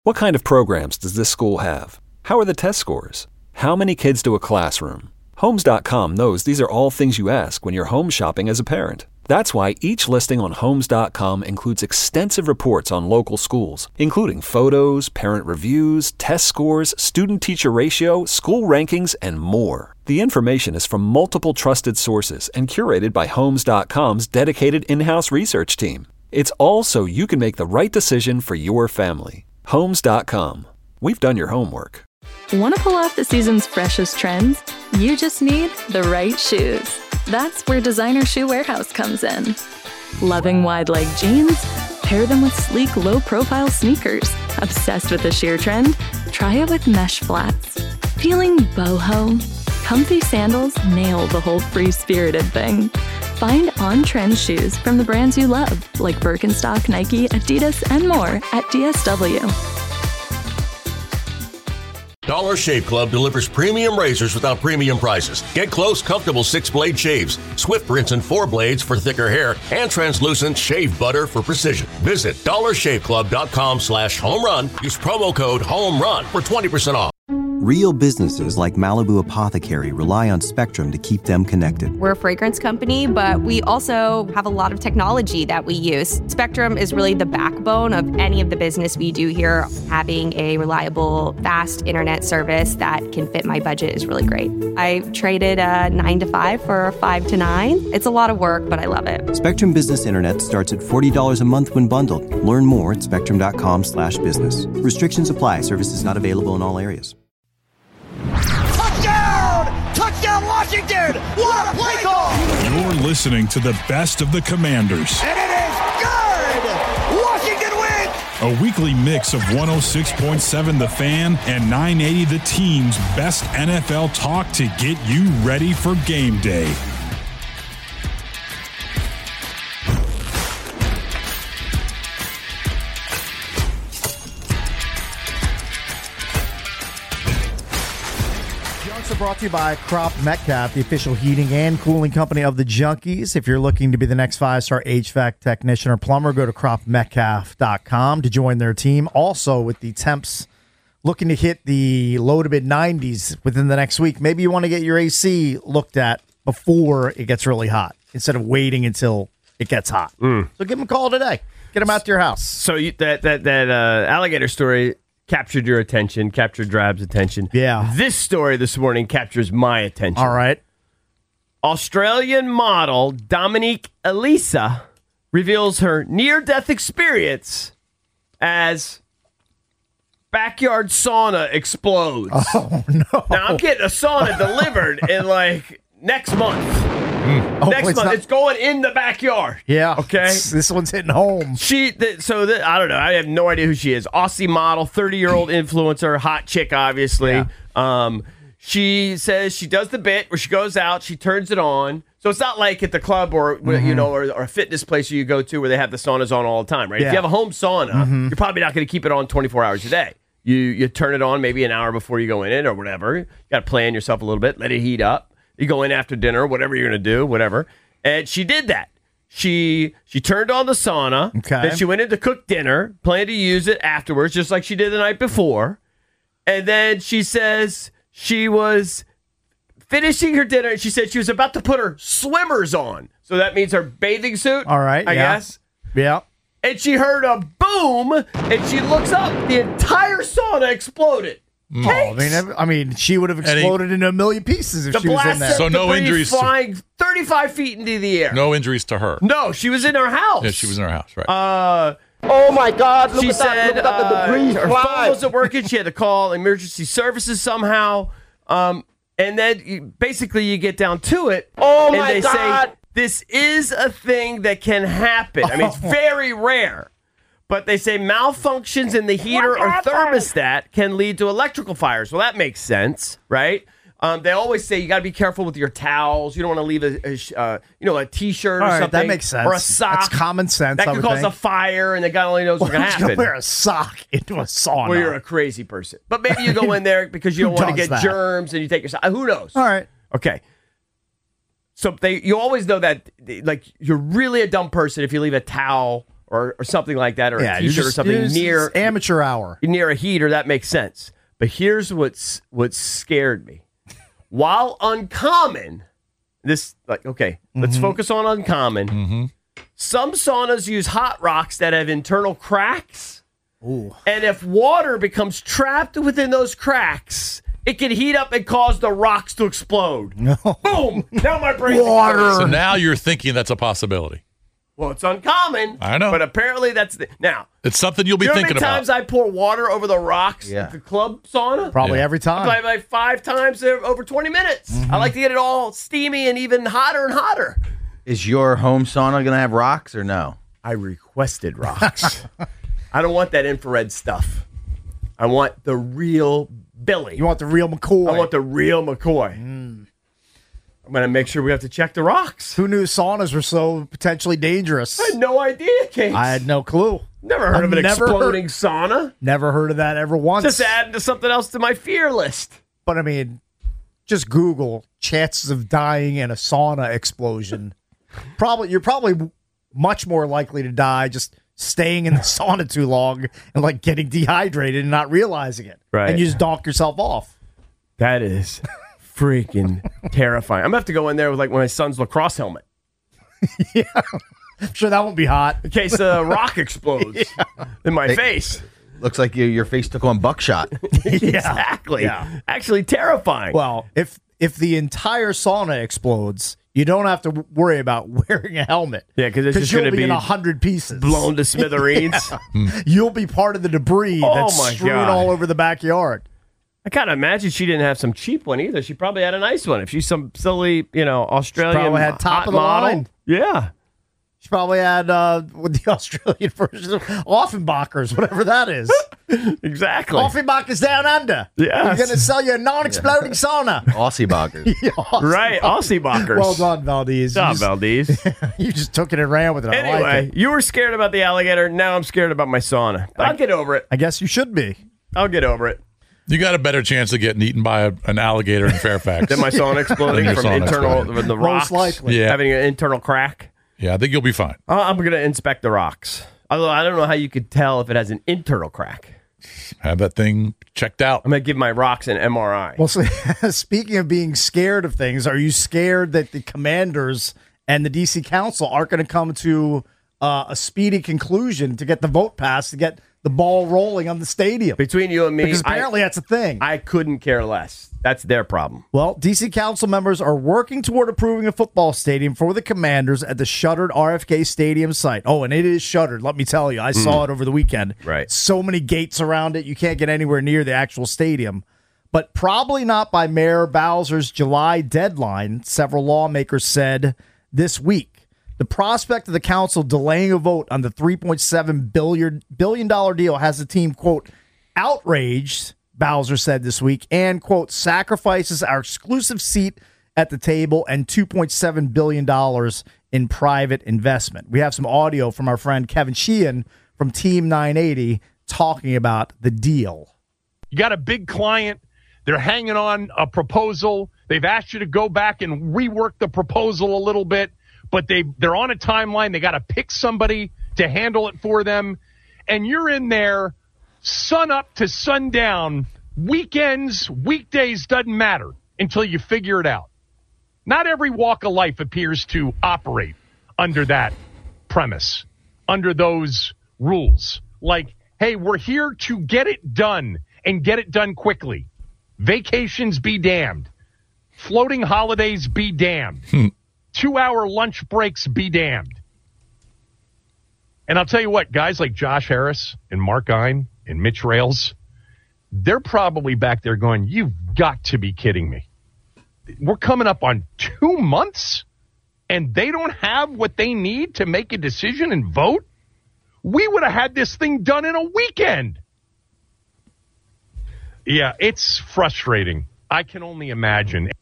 What kind of programs does this school have? How are the test scores? How many kids do a classroom? Homes.com knows these are all things you ask when you're home shopping as a parent. That's why each listing on Homes.com includes extensive reports on local schools, including photos, parent reviews, test scores, student-teacher ratio, school rankings, and more. The information is from multiple trusted sources and curated by Homes.com's dedicated in-house research team. It's all so you can make the right decision for your family. Homes.com. We've done your homework. Want to pull off the season's freshest trends? You just need the right shoes. That's where Designer Shoe Warehouse comes in. Loving wide-leg jeans? Pair them with sleek, low-profile sneakers. Obsessed with the sheer trend? Try it with mesh flats. Feeling boho? Comfy sandals nail the whole free-spirited thing. Find on-trend shoes from the brands you love, like Birkenstock, Nike, Adidas, and more at DSW. Dollar Shave Club delivers premium razors without premium prices. Get close, comfortable 6-blade shaves, swift rinse and 4 blades for thicker hair, and translucent shave butter for precision. Visit dollarshaveclub.com/homerun. Use promo code HOMERUN for 20% off. Real businesses like Malibu Apothecary rely on Spectrum to keep them connected. We're a fragrance company, but we also have a lot of technology that we use. Spectrum is really the backbone of any of the business we do here. Having a reliable, fast internet service that can fit my budget is really great. I traded a 9 to 5 for a 5 to 9. It's a lot of work, but I love it. Spectrum Business Internet starts at $40 a month when bundled. Learn more at spectrum.com/business. Restrictions apply. Services not available in all areas. Touchdown! Touchdown, Washington! What a play call! You're listening to the best of the Commanders. And it is good! Washington wins! A weekly mix of 106.7 The Fan and 980 The Team's best NFL talk to get you ready for game day. Brought to you by Crop Metcalf, the official heating and cooling company of the Junkies. If you're looking to be the next 5-star HVAC technician or plumber, go to cropmetcalf.com to join their team. Also, with the temps looking to hit the low to mid 90s within the next week, maybe you want to get your AC looked at before it gets really hot instead of waiting until it gets hot. So give them a call today. Get them out to your house. So that alligator story captured your attention, captured Drab's attention. Yeah. This story this morning captures my attention. All right. Australian model Dominique Elisa reveals her near-death experience as backyard sauna explodes. Oh, no. Now, I'm getting a sauna delivered in, next month. Next month. It's going in the backyard. Yeah. Okay. This one's hitting home. I don't know. I have no idea who she is. Aussie model, 30-year-old influencer, hot chick, obviously. Yeah. She says she does the bit where she goes out, she turns it on. So it's not like at the club or or a fitness place you go to where they have the saunas on all the time, right? Yeah. If you have a home sauna, you're probably not going to keep it on 24 hours a day. You turn it on maybe an hour before you go in it or whatever. You got to plan yourself a little bit, let it heat up. You go in after dinner, whatever you're going to do, whatever. And she did that. She turned on the sauna. Okay. Then she went in to cook dinner, planned to use it afterwards, just like she did the night before. And then she says she was finishing her dinner, and she said she was about to put her swimmers on. So that means her bathing suit, all right, I guess. Yeah. And she heard a boom, and she looks up. The entire sauna exploded. I mean, she would have exploded into a million pieces if she was in there. So no injuries. Flying 35 feet into the air. No injuries to her. No, she was in her house. Yeah, she was in her house, right. Oh my God! Look She at that! said Look at the debris her fly. phone wasn't working. She had to call emergency services somehow. And then basically you get down to it. Oh and my they God. say this is a thing that can happen. I mean, it's very rare. But they say malfunctions in the heater or thermostat can lead to electrical fires. Well, that makes sense, right? They always say you got to be careful with your towels. You don't want to leave a T-shirt or something. That makes sense. Or a sock. That's common sense. That could cause a fire, and the guy only knows what's going to happen. Wear a sock into a sauna. Well, you're a crazy person. But maybe you go in there because you don't want to get germs, and you take your sock. Who knows? All right. Okay. So you always know that, you're really a dumb person if you leave a towel or something like that, or Yeah, a T-shirt or something near amateur hour. near a heater, that makes sense. But here's what scared me. While uncommon, let's focus on uncommon. Mm-hmm. Some saunas use hot rocks that have internal cracks. Ooh. And if water becomes trapped within those cracks, it can heat up and cause the rocks to explode. No. Boom! Now my brain's Water. exploding. So now you're thinking that's a possibility. Well, it's uncommon. I know. But apparently that's now. It's something you'll be You know how thinking many about. times I pour water over the rocks at the club sauna? Probably Yeah. every time. Probably like 5 times over 20 minutes. I like to get it all steamy and even hotter and hotter. Is your home sauna going to have rocks or no? I requested rocks. I don't want that infrared stuff. I want the real Billy. You want the real McCoy. I want the real McCoy. I'm going to make sure we have to check the rocks. Who knew saunas were so potentially dangerous? I had no idea, Case. I had no clue. Never heard of an exploding sauna. Never heard of that ever once. Just adding to something else to my fear list. But I mean, just Google chances of dying in a sauna explosion. You're probably much more likely to die just staying in the sauna too long and like getting dehydrated and not realizing it. Right. And you just donk yourself off. That is freaking terrifying. I'm going to have to go in there with like my son's lacrosse helmet. Yeah. I'm sure that won't be hot. In case a rock explodes in my face. Looks like your face took on buckshot. Exactly. Yeah. Actually terrifying. Well, if the entire sauna explodes, you don't have to worry about wearing a helmet. Yeah, because it's just going you'll to be be in 100 pieces. blown to smithereens. You'll be part of the debris Oh, that's my strewn God. all over the backyard. I can't imagine she didn't have some cheap one either. She probably had a nice one. If she's some silly, Australian probably had top hot of the model. line. Yeah. She probably had with the Australian version of Offenbachers, whatever that is. Exactly. Offenbachers down under. Yes. He's going to sell you a non-exploding sauna. Aussie boggers. Yeah, Aussie Right. Aussie Bockers. Well done, Valdez. Good job, Valdez. You just took it and ran with it. I like Anyway, it. you were scared about the alligator. Now I'm scared about my sauna. I'll get over it. I guess you should be. I'll get over it. You got a better chance of getting eaten by an alligator in Fairfax. Then my sauna exploding Your from sauna internal exploding. from the rocks. Most likely. Yeah. Having an internal crack. Yeah, I think you'll be fine. I'm going to inspect the rocks. Although I don't know how you could tell if it has an internal crack. Have that thing checked out. I'm going to give my rocks an MRI. Well, so, speaking of being scared of things, are you scared that the Commanders and the D.C. Council aren't going to come to a speedy conclusion to get the vote passed to get the ball rolling on the stadium? Between you and me, Because apparently that's a thing. I couldn't care less. That's their problem. Well, D.C. Council members are working toward approving a football stadium for the Commanders at the shuttered RFK Stadium site. Oh, and it is shuttered, let me tell you. I saw it over the weekend. Right. So many gates around it, you can't get anywhere near the actual stadium. But probably not by Mayor Bowser's July deadline, several lawmakers said this week. The prospect of the council delaying a vote on the $3.7 billion deal has the team, quote, outraged, Bowser said this week, and, quote, sacrifices our exclusive seat at the table and $2.7 billion in private investment. We have some audio from our friend Kevin Sheehan from Team 980 talking about the deal. You got a big client. They're hanging on a proposal. They've asked you to go back and rework the proposal a little bit, but they're on a timeline. They got to pick somebody to handle it for them. And you're in there sun up to sundown, weekends, weekdays, doesn't matter until you figure it out. Not every walk of life appears to operate under that premise, under those rules. Like, hey, we're here to get it done and get it done quickly. Vacations be damned. Floating holidays be damned. 2-hour lunch breaks be damned. And I'll tell you what, guys like Josh Harris and Mark Ein and Mitch Rales, they're probably back there going, you've got to be kidding me. We're coming up on 2 months and they don't have what they need to make a decision and vote? We would have had this thing done in a weekend. Yeah, it's frustrating. I can only imagine.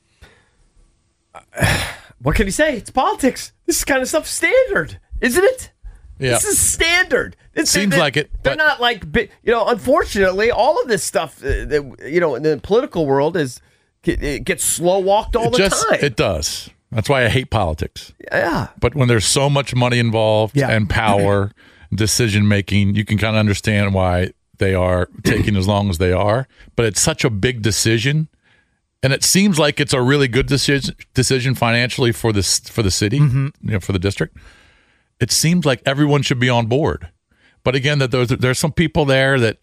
What can he say? It's politics. This is kind of stuff standard, isn't it? Yeah. This is standard. Seems like it. They're not like, unfortunately, all of this stuff, in the political world it gets slow walked all the time. It does. That's why I hate politics. Yeah. But when there's so much money involved and power, decision making, you can kind of understand why they are taking as long as they are. But it's such a big decision, and it seems like it's a really good decision financially for the city, for the district. It seems like everyone should be on board. But again, that there's some people there that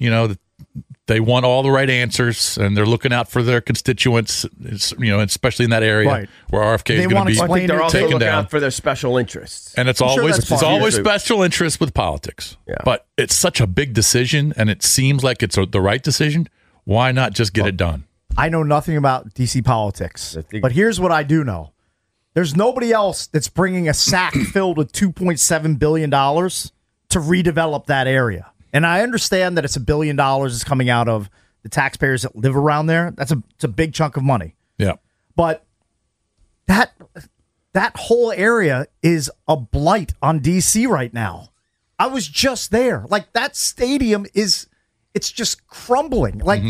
they want all the right answers, and they're looking out for their constituents, especially in that area where RFK is going to be I think they're also taken looking down out for their special interests. And it's always special interest with politics. Yeah. But it's such a big decision, and it seems like it's the right decision. Why not just get it done? I know nothing about DC politics, but here's what I do know. There's nobody else that's bringing a sack filled with $2.7 billion to redevelop that area. And I understand that it's $1 billion is coming out of the taxpayers that live around there. It's a big chunk of money. Yeah. But that whole area is a blight on DC right now. I was just there. Like, that stadium it's just crumbling. Like,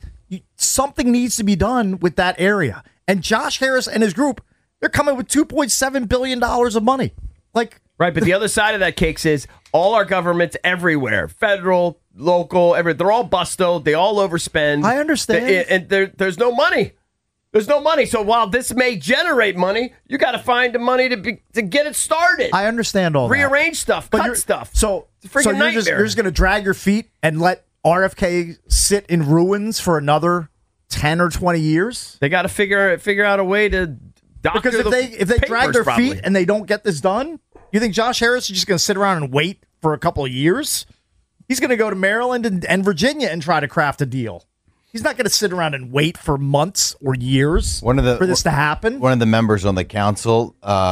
something needs to be done with that area. And Josh Harris and his group, they're coming with $2.7 billion of money. Like, right, but the other side of that cake is all our governments everywhere, federal, local, they're all busto. They all overspend. I understand. And there's no money. There's no money. So while this may generate money, you got to find the money to get it started. I understand all Rearrange stuff, cut stuff. So you're just going to drag your feet and let RFK sit in ruins for another 10 or 20 years? They got to figure out a way to doctor because if they drag their feet and they don't get this done, you think Josh Harris is just going to sit around and wait for a couple of years? He's going to go to Maryland and Virginia and try to craft a deal. He's not going to sit around and wait for months or years for this to happen. One of the members on the council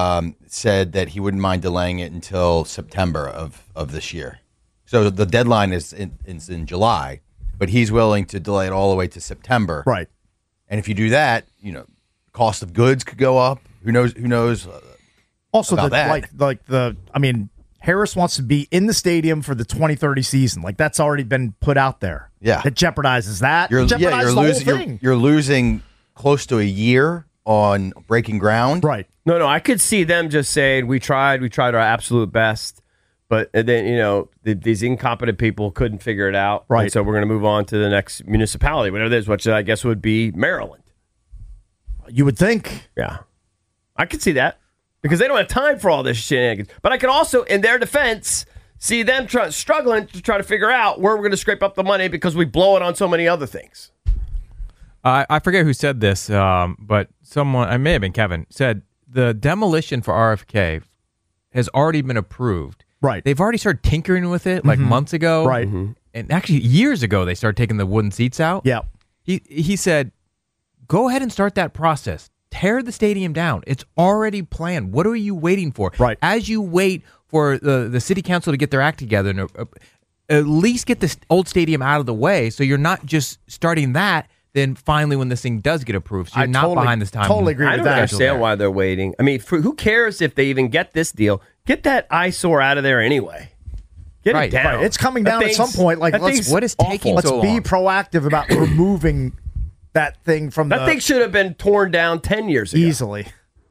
said that he wouldn't mind delaying it until September of this year. So the deadline is in July, but he's willing to delay it all the way to September. Right. And if you do that, cost of goods could go up. Who knows? Also, Harris wants to be in the stadium for the 2030 season. Like, that's already been put out there. Yeah, it jeopardizes that. You're losing close to a year on breaking ground. Right. No, I could see them just saying we tried our absolute best, but then these incompetent people couldn't figure it out. Right. And so we're going to move on to the next municipality, whatever it is, which I guess would be Maryland. You would think. Yeah, I could see that. Because they don't have time for all this shenanigans. But I can also, in their defense, see them struggling to try to figure out where we're going to scrape up the money because we blow it on so many other things. I forget who said this, but someone, I may have been Kevin, said the demolition for RFK has already been approved. Right. They've already started tinkering with it like months ago. Right. And actually years ago, they started taking the wooden seats out. Yeah. He said, go ahead and start that process. Tear the stadium down. It's already planned. What are you waiting for? Right. As you wait for the city council to get their act together and at least get this old stadium out of the way so you're not just starting that, then finally when this thing does get approved, so you're not behind this time. Totally agree with that. I don't understand why they're waiting. I mean, who cares if they even get this deal? Get that eyesore out of there anyway. Get it down. Right. It's coming down at some point. Like, what is taking let's so be long? Proactive about removing that thing from that thing should have been torn down 10 years ago. Easily.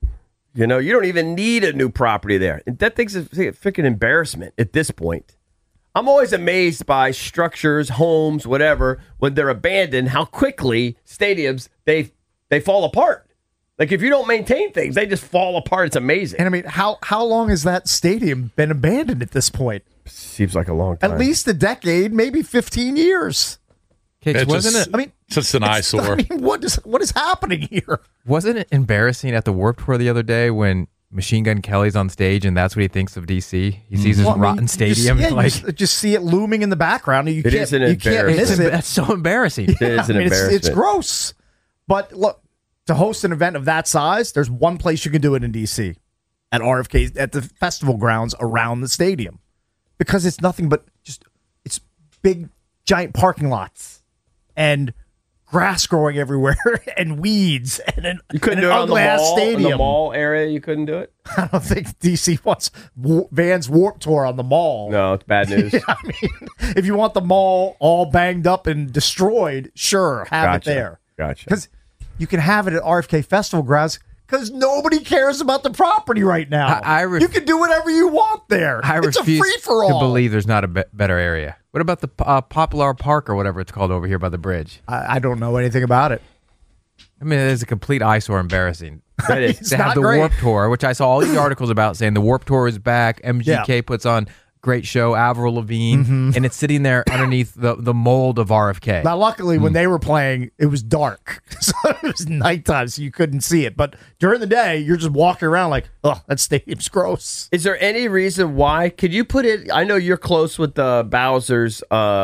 You don't even need a new property there. That thing's a freaking embarrassment at this point. I'm always amazed by structures, homes, whatever, when they're abandoned, how quickly stadiums, they fall apart. Like, if you don't maintain things, they just fall apart. It's amazing. And I mean, how long has that stadium been abandoned at this point? Seems like a long time. At least a decade, maybe 15 years. Wasn't it? Just an eyesore. I mean, what is happening here? Wasn't it embarrassing at the Warped Tour the other day when Machine Gun Kelly's on stage and that's what he thinks of DC? He sees this rotten stadium. You just see it looming in the background. And you can't miss it. That's so embarrassing. It is an embarrassment. It's gross. But look, to host an event of that size, there's one place you can do it in DC, at RFK, at the festival grounds around the stadium, because it's nothing but it's big, giant parking lots and grass growing everywhere and weeds and an ugly ass stadium. In the mall area, you couldn't do it? I don't think DC wants Vans Warped Tour on the mall. No, it's bad news. I mean, if you want the mall all banged up and destroyed, sure, have it there. Gotcha. Because you can have it at RFK Festival grounds Because nobody cares about the property right now. You can do whatever you want there. It's a refuse free-for-all. to believe there's not a better area. What about the Poplar Park or whatever it's called over here by the bridge? I don't know anything about it. I mean, it is a complete eyesore, embarrassing. It's They have not the great. Warp Tour, which I saw all these articles about saying the Warp Tour is back. MGK puts on great show, Avril Lavigne, and it's sitting there underneath the mold of RFK. Now, luckily, when they were playing, it was dark. So it was nighttime, so you couldn't see it. But during the day, you're just walking around like, oh, that stadium's gross. Is there any reason why? Could you put it? I know you're close with Bowser's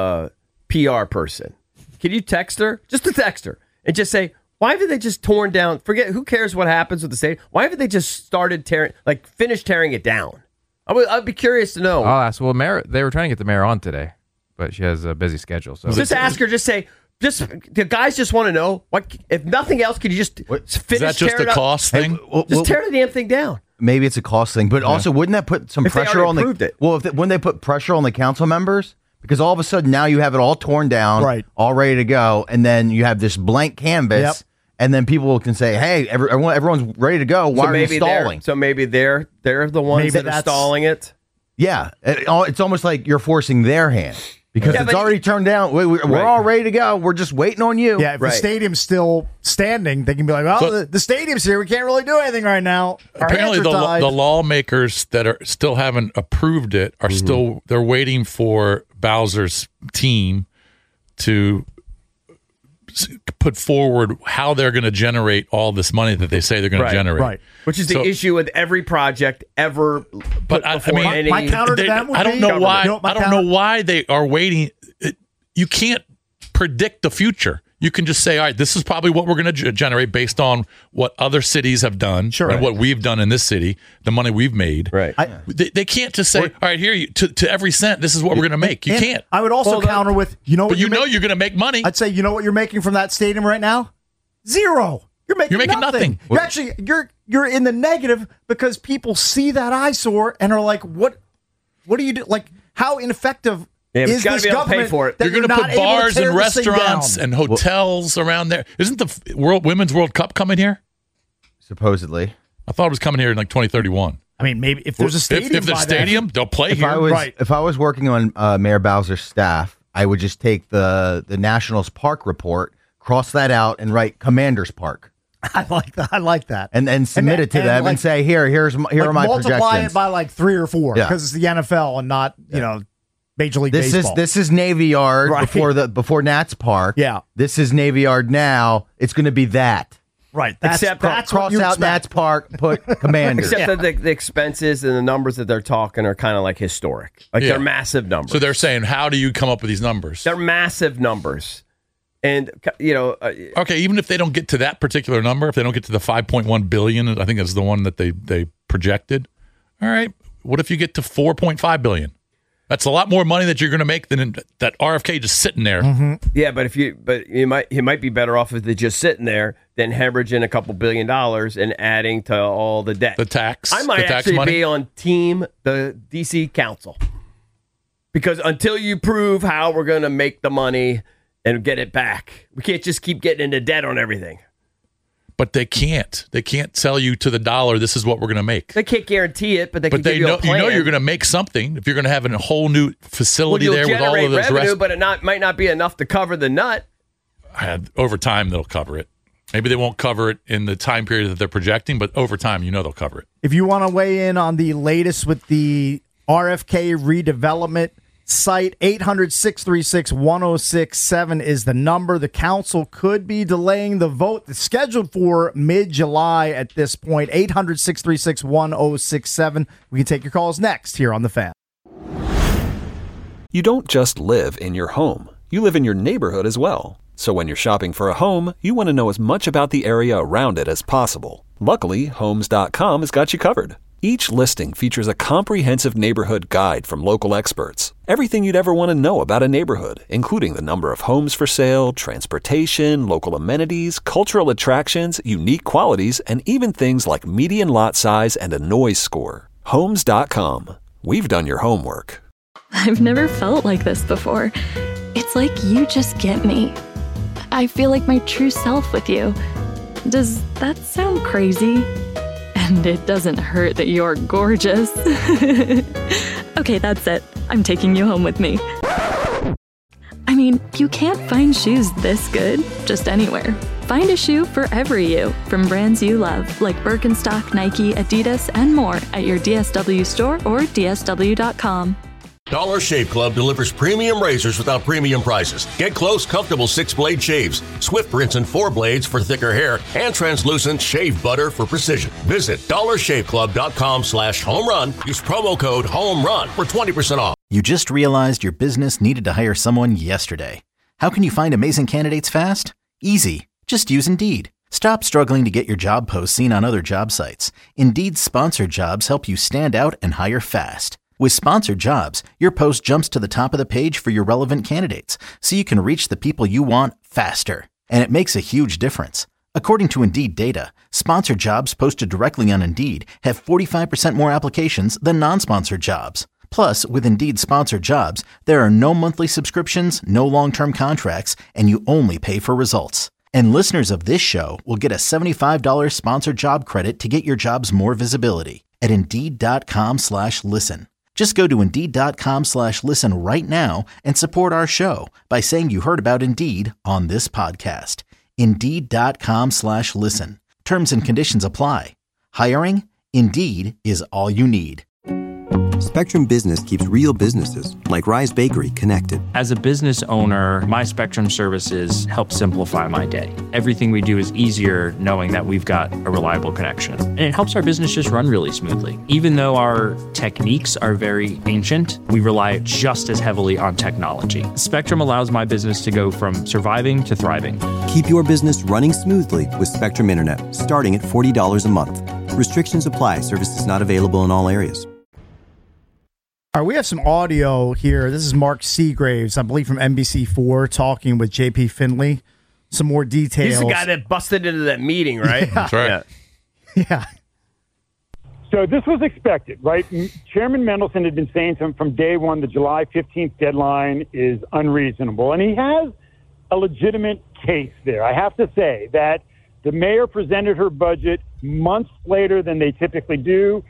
PR person. Can you text her? Just to text her and just say, why haven't they just torn down? Forget, who cares what happens with the stadium? Why haven't they just finished tearing it down? I'd be curious to know. I'll ask. Well, they were trying to get the mayor on today, but she has a busy schedule. So just ask her. Just say. The guys just want to know. What if nothing else? Could you just finish? Is that just a cost thing? Just tear the damn thing down. Maybe it's a cost thing, but also wouldn't that put some If they pressure on already approved the? it. Well, wouldn't they put pressure on the council members? Because all of a sudden now you have it all torn down, all ready to go, and then you have this blank canvas, and then people can say, "Hey, everyone's ready to go. Why are you stalling?" So maybe they're the ones that are stalling it. Yeah, it's almost like you're forcing their hand because it's already turned down. We're all ready to go. We're just waiting on you. Yeah, if the stadium's still standing, they can be like, well, the stadium's here. We can't really do anything right now. Our Apparently, hands are tied. the lawmakers that are still haven't approved it are still they're waiting for Bowser's team to put forward how they're going to generate all this money that they say they're going to generate. Right. Which is the issue with every project ever. But I mean, my counter to them would I don't be know why. government. I don't know why they are waiting. You can't predict the future. You can just say, all right, this is probably what we're going to generate based on what other cities have done and what we've done in this city, the money we've made. Right. They can't just say, all right, here, to every cent, this is what we're going to make. You can't. I would also counter with, you know what But you know you're going to make money. I'd say, you know what you're making from that stadium right now? Zero. You're making nothing. You're actually you're in the negative because people see that eyesore and are like, what do you do? Like, how ineffective is this government? For it. You're going to put bars and restaurants and hotels around there. Isn't the Women's World Cup coming here? Supposedly. I thought it was coming here in like 2031. I mean, maybe if there's a stadium. If there's a stadium, they'll play here. If I was working on Mayor Bowser's staff, I would just take the Nationals Park report, cross that out, and write Commanders Park. I like that. And then submit it to them and say, here are my multiply projections. it by like 3 or 4 Yeah. because it's the NFL and not Major League Baseball. This is Navy Yard before Nats Park. Yeah. This is Navy Yard now. It's going to be that. Right. Except that's cross out Nats Park, put Commanders. Except that the expenses and the numbers that they're talking are kind of like historic. Like they're massive numbers. So they're saying, how do you come up with these numbers? They're massive numbers. And, okay, even if they don't get to that particular number, if they don't get to the 5.1 billion, I think that's the one that they projected. All right. What if you get to 4.5 billion? That's a lot more money that you're going to make than that RFK just sitting there. Mm-hmm. Yeah, but he might be better off if they're just sitting there than hemorrhaging a couple $1 billion and adding to all the debt. The tax. I might actually be on team the DC Council. Because until you prove how we're going to make the money and get it back, we can't just keep getting into debt on everything. But they can't. They can't tell you to the dollar, this is what we're going to make. They can't guarantee it, but they can give you know, a plan. you know you're going to make something if you're going to have a whole new facility there with all of those revenue, but it might not be enough to cover the nut. Over time, they'll cover it. Maybe they won't cover it in the time period that they're projecting, but over time, they'll cover it. If you want to weigh in on the latest with the RFK redevelopment site, 800-636-1067 is the number. The council could be delaying the vote. It's scheduled for mid-July at this point. 800-636-1067. We can take your calls next here on The Fan. You don't just live in your home. You live in your neighborhood as well. So when you're shopping for a home, you want to know as much about the area around it as possible. Luckily, Homes.com has got you covered. Each listing features a comprehensive neighborhood guide from local experts. Everything you'd ever want to know about a neighborhood, including the number of homes for sale, transportation, local amenities, cultural attractions, unique qualities, and even things like median lot size and a noise score. Homes.com. We've done your homework. I've never felt like this before. It's like you just get me. I feel like my true self with you. Does that sound crazy? And it doesn't hurt that you're gorgeous. Okay, that's it. I'm taking you home with me. I mean, you can't find shoes this good just anywhere. Find a shoe for every you from brands you love, like Birkenstock, Nike, Adidas, and more at your DSW store or DSW.com. Dollar Shave Club delivers premium razors without premium prices. Get close, comfortable 6-blade shaves, Swift rinse and 4 blades for thicker hair, and translucent shave butter for precision. Visit dollarshaveclub.com/home run. Use promo code HOMERUN for 20% off. You just realized your business needed to hire someone yesterday. How can you find amazing candidates fast? Easy. Just use Indeed. Stop struggling to get your job posts seen on other job sites. Indeed's sponsored jobs help you stand out and hire fast. With sponsored jobs, your post jumps to the top of the page for your relevant candidates, so you can reach the people you want faster. And it makes a huge difference. According to Indeed data, sponsored jobs posted directly on Indeed have 45% more applications than non-sponsored jobs. Plus, with Indeed sponsored jobs, there are no monthly subscriptions, no long-term contracts, and you only pay for results. And listeners of this show will get a $75 sponsored job credit to get your jobs more visibility at Indeed.com/listen. Just go to Indeed.com/listen right now and support our show by saying you heard about Indeed on this podcast. Indeed.com/listen. Terms and conditions apply. Hiring? Indeed is all you need. Spectrum Business keeps real businesses, like Rise Bakery, connected. As a business owner, my Spectrum services help simplify my day. Everything we do is easier knowing that we've got a reliable connection. And it helps our business just run really smoothly. Even though our techniques are very ancient, we rely just as heavily on technology. Spectrum allows my business to go from surviving to thriving. Keep your business running smoothly with Spectrum Internet, starting at $40 a month. Restrictions apply. Services not available in all areas. All right, we have some audio here. This is Mark Seagraves, I believe from NBC4, talking with JP Finley. Some more details. He's the guy that busted into that meeting, right? Yeah. That's right. Yeah. So this was expected, right? Chairman Mendelson had been saying from day one the July 15th deadline is unreasonable. And he has a legitimate case there. I have to say that the mayor presented her budget months later than they typically do.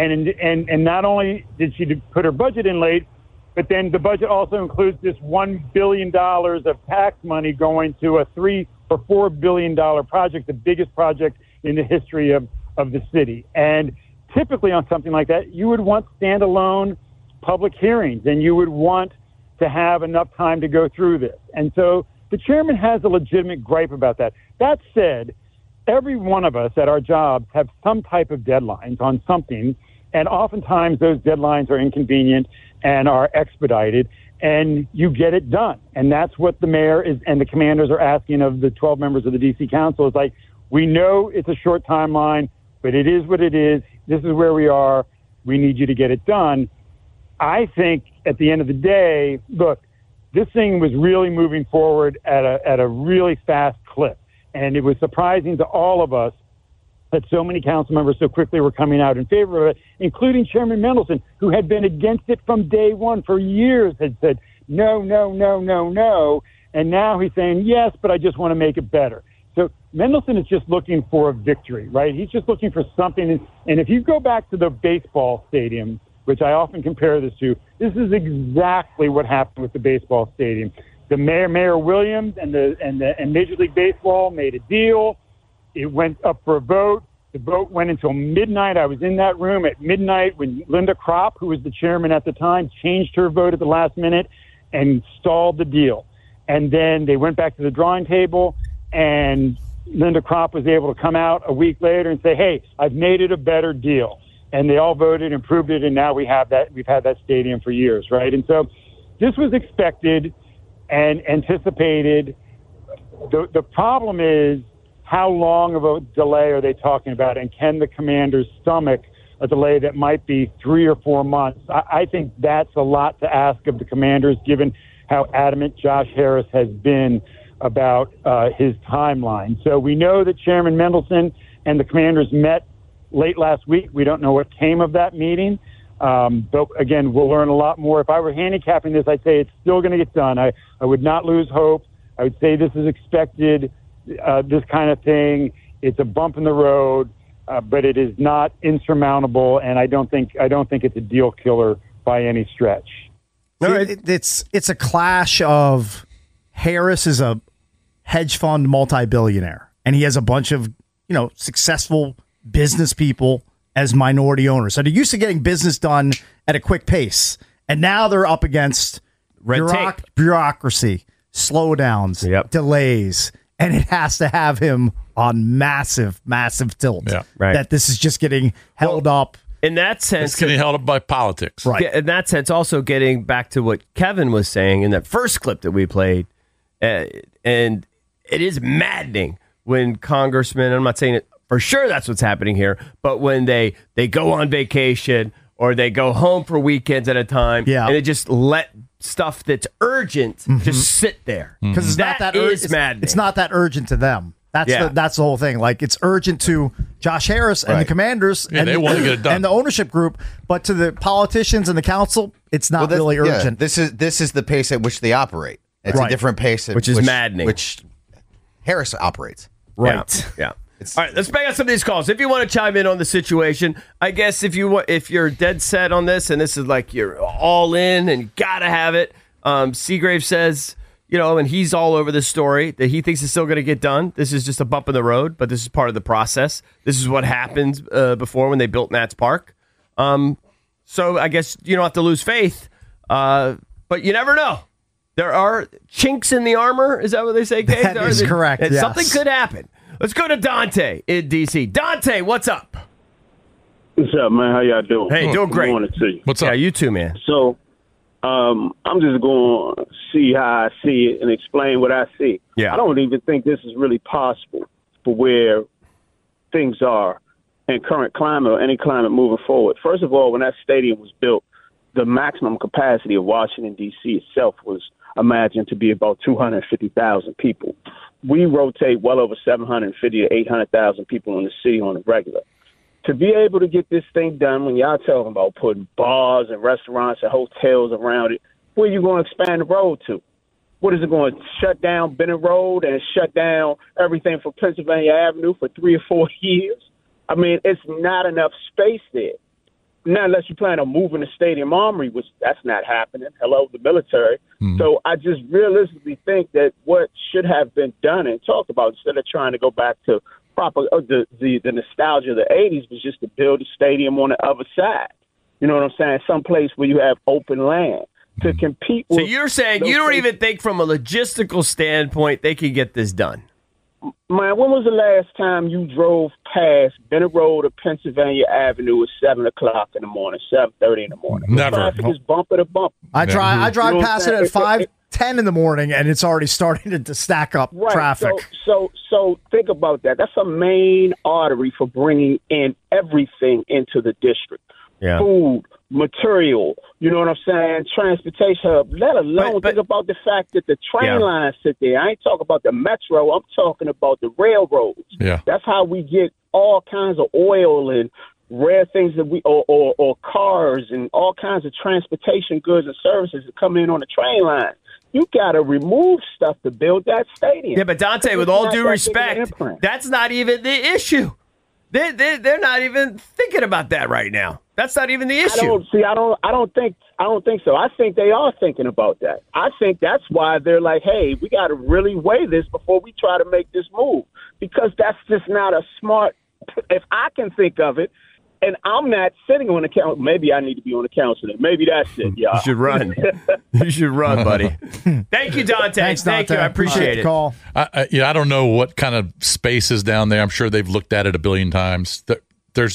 And not only did she put her budget in late, but then the budget also includes this $1 billion of tax money going to a $3 or $4 billion project, the biggest project in the history of the city. And typically on something like that, you would want standalone public hearings, and you would want to have enough time to go through this. And so the chairman has a legitimate gripe about that. That said, every one of us at our jobs have some type of deadlines on something, and oftentimes those deadlines are inconvenient and are expedited, and you get it done. And that's what the mayor is and the commanders are asking of the 12 members of the D.C. Council. It's like, we know it's a short timeline, but it is what it is. This is where we are. We need you to get it done. I think at the end of the day, look, this thing was really moving forward at a really fast clip. And it was surprising to all of us that so many council members so quickly were coming out in favor of it, including Chairman Mendelson, who had been against it from day one for years, had said, no, no, no, no, no. And now he's saying, yes, but I just want to make it better. So Mendelson is just looking for a victory, right? He's just looking for something. And if you go back to the baseball stadium, which I often compare this to, this is exactly what happened with the baseball stadium. The Mayor Williams and Major League Baseball made a deal. It went up for a vote. The vote went until midnight. I was in that room at midnight when Linda Kropp, who was the chairman at the time, changed her vote at the last minute and stalled the deal. And then they went back to the drawing table, and Linda Kropp was able to come out a week later and say, hey, I've made it a better deal. And they all voted and approved it, and now we have that. We've had that stadium for years, right? And so this was expected and anticipated. The problem is, how long of a delay are they talking about, and can the commanders stomach a delay that might be 3 or 4 months? I think that's a lot to ask of the commanders, given how adamant Josh Harris has been about his timeline. So we know that Chairman Mendelson and the commanders met late last week. We don't know what came of that meeting. But again, we'll learn a lot more. If I were handicapping this, I'd say it's still going to get done. I would not lose hope. I would say this is expected, this kind of thing. It's a bump in the road, but it is not insurmountable, and I don't think it's a deal killer by any stretch. It's a clash of Harris is a hedge fund multi-billionaire, and he has a bunch of successful business people as minority owners. So they're used to getting business done at a quick pace, and now they're up against bureaucracy, slowdowns, delays, and it has to have him on massive tilt. Yeah, right. That this is just getting held up. In that sense, it's getting held up by politics. Right. In that sense, also getting back to what Kevin was saying in that first clip that we played, and it is maddening when congressmen, I'm not saying it for sure that's what's happening here, but when they go on vacation or they go home for weekends at a time, and they just let stuff that's urgent just sit there. Because it's not that maddening. It's not that urgent to them. That's the whole thing. Like, it's urgent to Josh Harris and the Commanders and they want to get it done. And the ownership group, but to the politicians and the council, it's not really urgent. This is the pace at which they operate. It's a different pace, which is maddening. Which Harris operates. Right. Yeah. All right, let's bang out some of these calls. If you want to chime in on the situation, I guess if you're dead set on this and this is like you're all in and you got to have it, Seagrave says, and he's all over this story, that he thinks it's still going to get done. This is just a bump in the road, but this is part of the process. This is what happened before when they built Nats Park. So I guess you don't have to lose faith, but you never know. There are chinks in the armor. Is that what they say, Kate? That is correct, yes. Something could happen. Let's go to Dante in D.C. Dante, what's up? What's up, man? How y'all doing? Hey, doing great. Good morning to you. What's up? Yeah, you too, man. So, I'm just going to see how I see it and explain what I see. Yeah. I don't even think this is really possible for where things are in current climate or any climate moving forward. First of all, when that stadium was built, the maximum capacity of Washington, D.C. itself was imagined to be about 250,000 people. We rotate well over 750 to 800,000 people in the city on a regular. To be able to get this thing done, when y'all talking about putting bars and restaurants and hotels around it, where are you going to expand the road to? What is it going to shut down Bennett Road and shut down everything from Pennsylvania Avenue for 3 or 4 years? I mean, it's not enough space there. Not unless you plan on moving the Stadium Armory, which that's not happening. Hello, the military. So I just realistically think that what should have been done and talked about, instead of trying to go back to proper the nostalgia of the 80s, was just to build a stadium on the other side. You know what I'm saying? Someplace where you have open land to compete with. So you're saying you don't even think from a logistical standpoint they could get this done? Man, when was the last time you drove past Bennett Road or Pennsylvania Avenue at 7 o'clock in the morning, 7:30 in the morning? Never. Traffic is bumper to bumper. I drive past it at 5:10 in the morning, and it's already starting to stack up traffic. So think about that. That's a main artery for bringing in everything into the district. Yeah. Food, material, you know what I'm saying? Transportation hub, let alone think about the fact that the train lines sit there. I ain't talking about the metro. I'm talking about the railroads. Yeah. That's how we get all kinds of oil and rare things that or cars and all kinds of transportation goods and services that come in on the train line. You got to remove stuff to build that stadium. Yeah, but Dante, with all due respect, that's not even the issue. They're not even thinking about that right now. That's not even the issue. I don't think so. I think they are thinking about that. I think that's why they're like, hey, we got to really weigh this before we try to make this move, because that's just not a smart. If I can think of it, and I'm not sitting on the council, maybe I need to be on the council. Maybe that's it, y'all. You should run. You should run, buddy. Thank you, Dante. Thanks, Dante. Thank you. I appreciate it. Call. I don't know what kind of space is down there. I'm sure they've looked at it a billion times. There's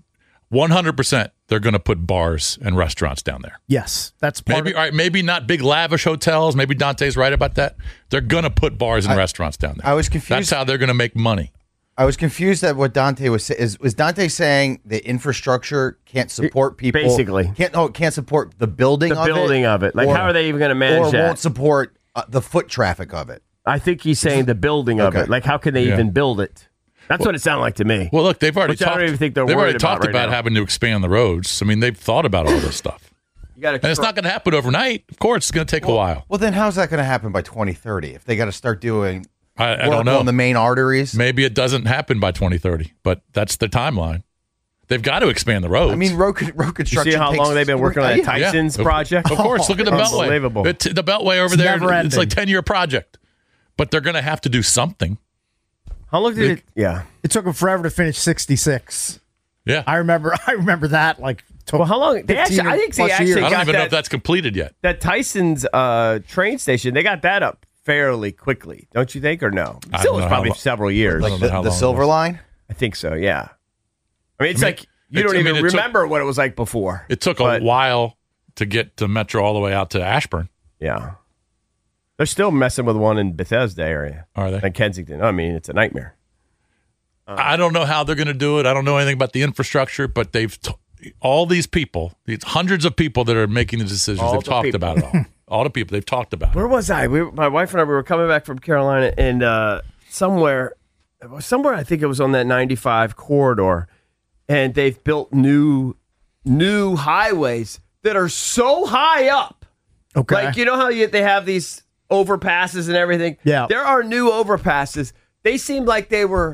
100% they're going to put bars and restaurants down there. Yes, that's part maybe. All right, maybe not big lavish hotels. Maybe Dante's right about that. They're going to put bars and restaurants down there. I was confused. That's how they're going to make money. I was confused at what Dante was saying. Was Dante saying the infrastructure can't support people? Basically. Can't support the building of it? Like, how are they even going to manage that? Or won't support the foot traffic of it? I think he's saying the building of it. Like, how can they even build it? That's what it sounded like to me. Well, look, they've already I don't even think they're worried talked about having to expand the roads. I mean, they've thought about all this stuff. And it's not going to happen overnight. Of course, it's going to take a while. Well, then how's that going to happen by 2030 if they got to start doing I don't know. On the main arteries. Maybe it doesn't happen by 2030, but that's the timeline. They've got to expand the roads. I mean, road construction. You see how long they've been working on that Tyson's project? Of course. Look at the Beltway. Unbelievable. The Beltway over there, it's like a 10-year project. But they're going to have to do something. How long did it? Yeah. It took them forever to finish 66. Yeah. I remember that. Like, well, how long? They actually, I think they actually got I don't even know if that's completed yet. That Tyson's train station, they got that up fairly quickly, don't you think, or no? Still, it's probably several years. Like the Silver Line? I think so, yeah. I mean, like you don't even remember what it was like before. It took a while to get the Metro all the way out to Ashburn. Yeah. They're still messing with one in Bethesda area. Are they? In Kensington. I mean, it's a nightmare. I don't know how they're going to do it. I don't know anything about the infrastructure, but all these people, these hundreds of people that are making the decisions, they've talked about it all. All the people, they've talked about it. Where was I? My wife and I, we were coming back from Carolina, and somewhere, I think it was on that 95 corridor, and they've built new highways that are so high up. Okay. Like, you know how they have these overpasses and everything? Yeah. There are new overpasses. They seemed like they were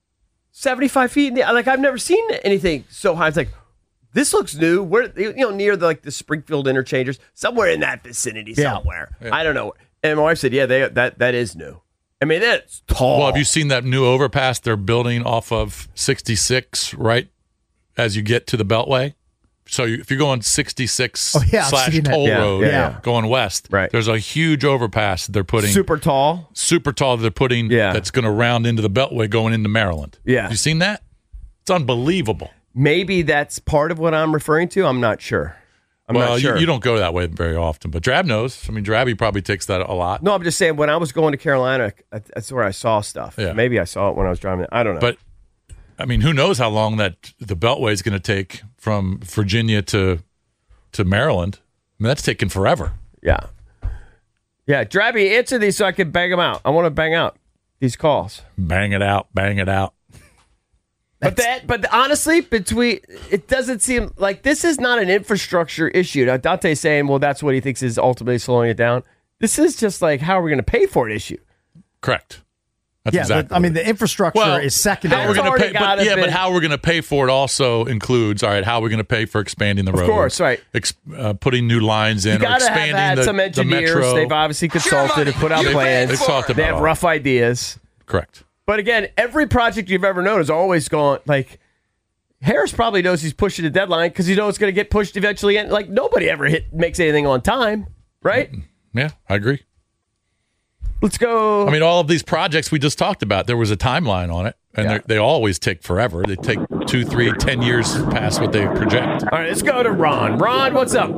75 feet in the, like, I've never seen anything so high. It's like, this looks new. We're near the Springfield interchangers, somewhere in that vicinity, somewhere. Yeah. I don't know. And my wife said, "Yeah, that is new. I mean, that's tall." Well, have you seen that new overpass they're building off of 66 right as you get to the Beltway? So if you're going 66 / toll road going west, right. There's a huge overpass they're putting. Super tall they're putting that's going to round into the Beltway going into Maryland. Yeah. Have you seen that? It's unbelievable. Maybe that's part of what I'm referring to. I'm not sure. You don't go that way very often, but Drab knows. I mean, Drabby probably takes that a lot. No, I'm just saying when I was going to Carolina, that's where I saw stuff. Yeah. Maybe I saw it when I was driving. I don't know. But, I mean, who knows how long that the Beltway is going to take from Virginia to Maryland. I mean, that's taking forever. Yeah. Yeah, Drabby, answer these so I can bang them out. I want to bang out these calls. Bang it out. But honestly, it doesn't seem like this is not an infrastructure issue. Now, Dante's saying, well, that's what he thinks is ultimately slowing it down. This is just like, how are we going to pay for it issue? Correct. That's exactly. I mean, the infrastructure is secondary. But how we're going to pay for it also includes, all right, how we're going to pay for expanding the road. Of course, right. Putting new lines in, or expanding have some engineers. the Metro. They've obviously consulted and put out plans. They've talked about They have rough ideas. Correct. But again, every project you've ever known has always gone, like, Harris probably knows he's pushing the deadline because he knows it's going to get pushed eventually. And like, nobody ever makes anything on time, right? Yeah, I agree. Let's go. I mean, all of these projects we just talked about, there was a timeline on it, and they always take forever. They take 2, 3, 10 years past what they project. All right, let's go to Ron. Ron, what's up?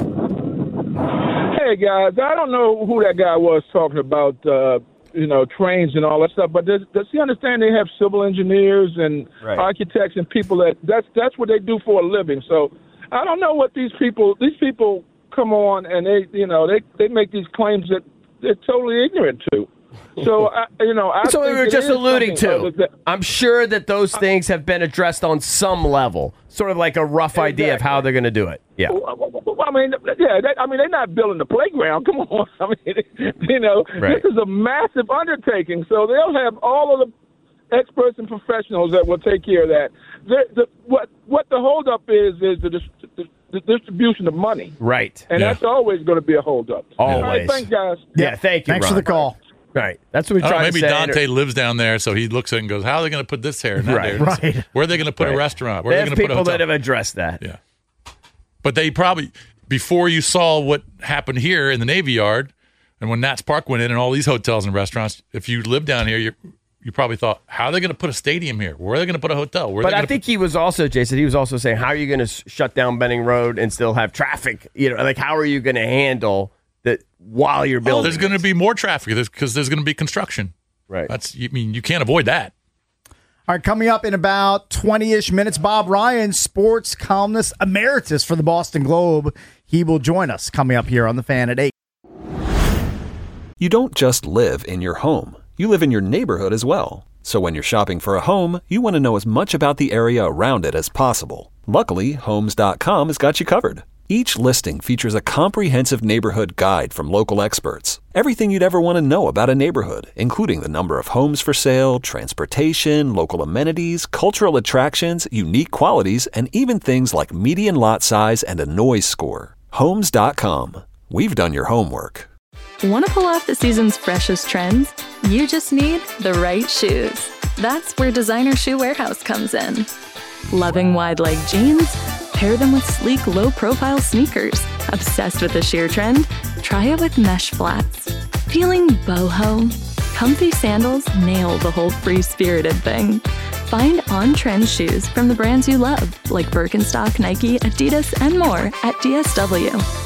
Hey, guys. I don't know who that guy was talking about, trains and all that stuff, but does he understand they have civil engineers and architects and people that's what they do for a living? So I don't know what these people come on and they make these claims that they're totally ignorant to. So, So we were just alluding to. I'm sure that those things have been addressed on some level, sort of like a rough idea of how they're going to do it. Yeah. I mean, they're not building the playground. Come on. I mean, This is a massive undertaking. So they'll have all of the experts and professionals that will take care of that. What the holdup is the distribution of money. Right. And that's always going to be a holdup. Always. All right, thanks, guys. Yeah, thank you, Thanks Ron. for the call. Right. That's what we try to say. Maybe Dante lives down there, so he looks at it and goes, how are they going to put this here? Right. Where are they going to put a restaurant? Where are they going to put a people hotel? that have addressed that. Yeah. But they probably, before you saw what happened here in the Navy Yard, and when Nats Park went in and all these hotels and restaurants, if you live down here, you probably thought, how are they going to put a stadium here? Where are they going to put a hotel? But I think he was also, Jason, saying, how are you going to shut down Benning Road and still have traffic? How are you going to handle that while you're building? There's going to be more traffic because there's going to be construction. Right. You can't avoid that. All right, coming up in about 20-ish minutes, Bob Ryan, sports columnist emeritus for the Boston Globe. He will join us coming up here on The Fan at 8. You don't just live in your home. You live in your neighborhood as well. So when you're shopping for a home, you want to know as much about the area around it as possible. Luckily, Homes.com has got you covered. Each listing features a comprehensive neighborhood guide from local experts. Everything you'd ever want to know about a neighborhood, including the number of homes for sale, transportation, local amenities, cultural attractions, unique qualities, and even things like median lot size and a noise score. Homes.com. We've done your homework. Want to pull off the season's freshest trends? You just need the right shoes. That's where Designer Shoe Warehouse comes in. Loving wide leg jeans? Pair them with sleek, low-profile sneakers. Obsessed with the sheer trend? Try it with mesh flats. Feeling boho? Comfy sandals nail the whole free-spirited thing. Find on-trend shoes from the brands you love, like Birkenstock, Nike, Adidas, and more at DSW.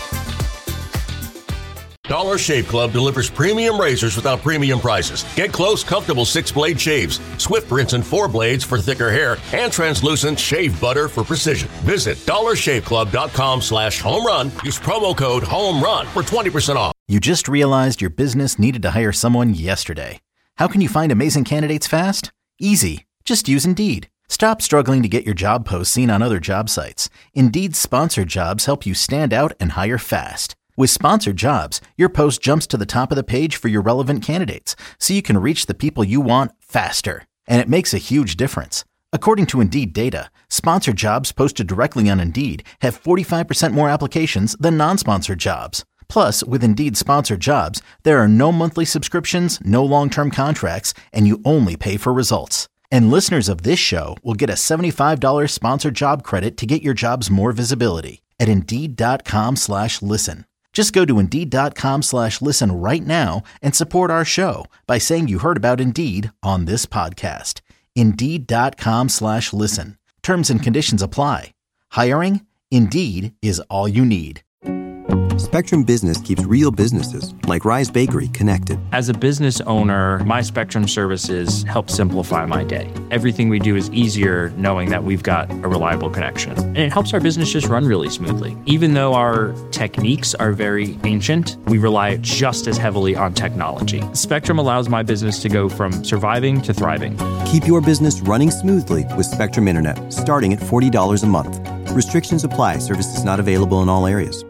Dollar Shave Club delivers premium razors without premium prices. Get close, comfortable 6-blade shaves, Swift rinse and 4 blades for thicker hair, and translucent shave butter for precision. Visit dollarshaveclub.com/homerun. Use promo code HOMERUN for 20% off. You just realized your business needed to hire someone yesterday. How can you find amazing candidates fast? Easy. Just use Indeed. Stop struggling to get your job posts seen on other job sites. Indeed's sponsored jobs help you stand out and hire fast. With sponsored jobs, your post jumps to the top of the page for your relevant candidates, so you can reach the people you want faster. And it makes a huge difference. According to Indeed data, sponsored jobs posted directly on Indeed have 45% more applications than non-sponsored jobs. Plus, with Indeed sponsored jobs, there are no monthly subscriptions, no long-term contracts, and you only pay for results. And listeners of this show will get a $75 sponsored job credit to get your jobs more visibility at Indeed.com/listen. Just go to Indeed.com/listen right now and support our show by saying you heard about Indeed on this podcast. Indeed.com/listen. Terms and conditions apply. Hiring? Indeed is all you need. Spectrum Business keeps real businesses like Rise Bakery connected. As a business owner, my Spectrum services help simplify my day. Everything we do is easier knowing that we've got a reliable connection. And it helps our business just run really smoothly. Even though our techniques are very ancient, we rely just as heavily on technology. Spectrum allows my business to go from surviving to thriving. Keep your business running smoothly with Spectrum Internet, starting at $40 a month. Restrictions apply. Services not available in all areas.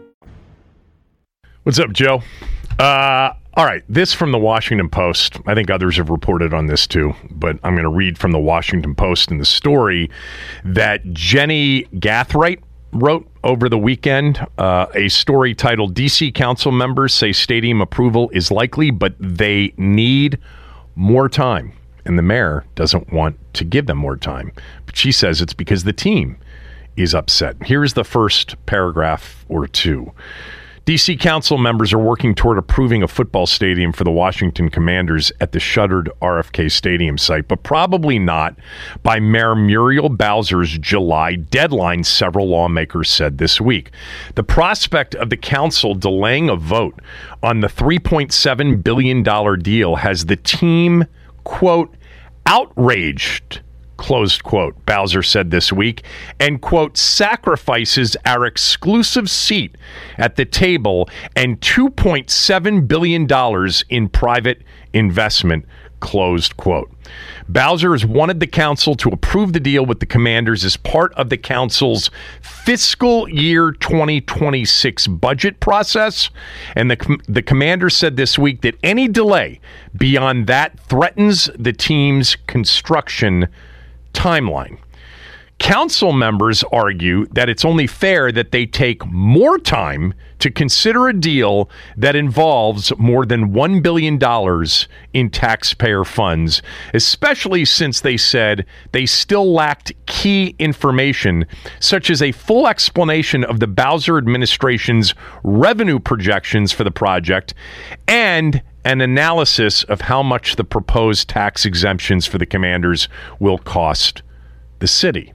What's up, Joe? All right, this from the Washington Post. I think others have reported on this too, but I'm going to read from the Washington Post in the story that Jenny Gathright wrote over the weekend, a story titled, D.C. Council members say stadium approval is likely, but they need more time. And the mayor doesn't want to give them more time. But she says it's because the team is upset. Here's the first paragraph or two. D.C. Council members are working toward approving a football stadium for the Washington Commanders at the shuttered RFK Stadium site, but probably not by Mayor Muriel Bowser's July deadline, several lawmakers said this week. The prospect of the council delaying a vote on the $3.7 billion deal has the team, quote, outraged, closed quote, Bowser said this week, and, quote, sacrifices our exclusive seat at the table and $2.7 billion in private investment, closed quote. Bowser has wanted the council to approve the deal with the Commanders as part of the council's fiscal year 2026 budget process, and the Commanders said this week that any delay beyond that threatens the team's construction timeline. Council members argue that it's only fair that they take more time to consider a deal that involves more than $1 billion in taxpayer funds, especially since they said they still lacked key information, such as a full explanation of the Bowser administration's revenue projections for the project and an analysis of how much the proposed tax exemptions for the Commanders will cost the city.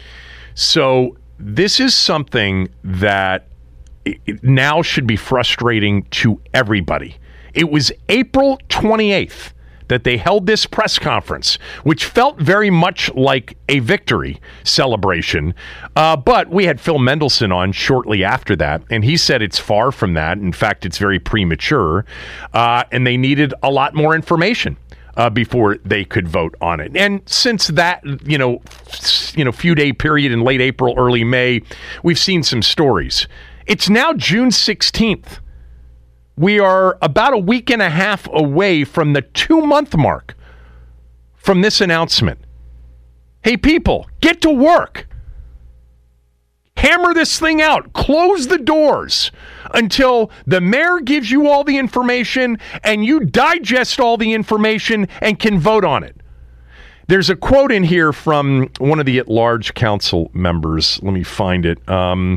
So this is something that now should be frustrating to everybody. It was April 28th that they held this press conference, which felt very much like a victory celebration. But we had Phil Mendelson on shortly after that, and he said it's far from that. In fact, it's very premature, and they needed a lot more information. before they could vote on it. And since that, few day period in late April, early May, we've seen some stories. It's now June 16th. We are about a week and a half away from the 2-month mark from this announcement. Hey, people, get to work. Hammer this thing out. Close the doors until the mayor gives you all the information and you digest all the information and can vote on it. There's a quote in here from one of the at-large council members. Let me find it.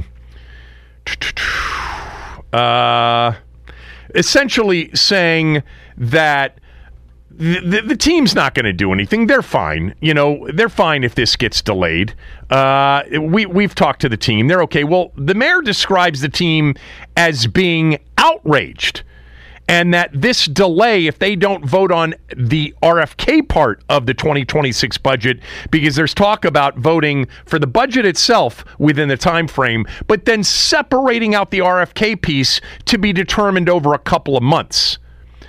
Essentially saying that the team's not going to do anything. They're fine. They're fine if this gets delayed. We've talked to the team. They're okay. Well, the mayor describes the team as being outraged, and that this delay, if they don't vote on the RFK part of the 2026 budget, because there's talk about voting for the budget itself within the time frame, but then separating out the RFK piece to be determined over a couple of months.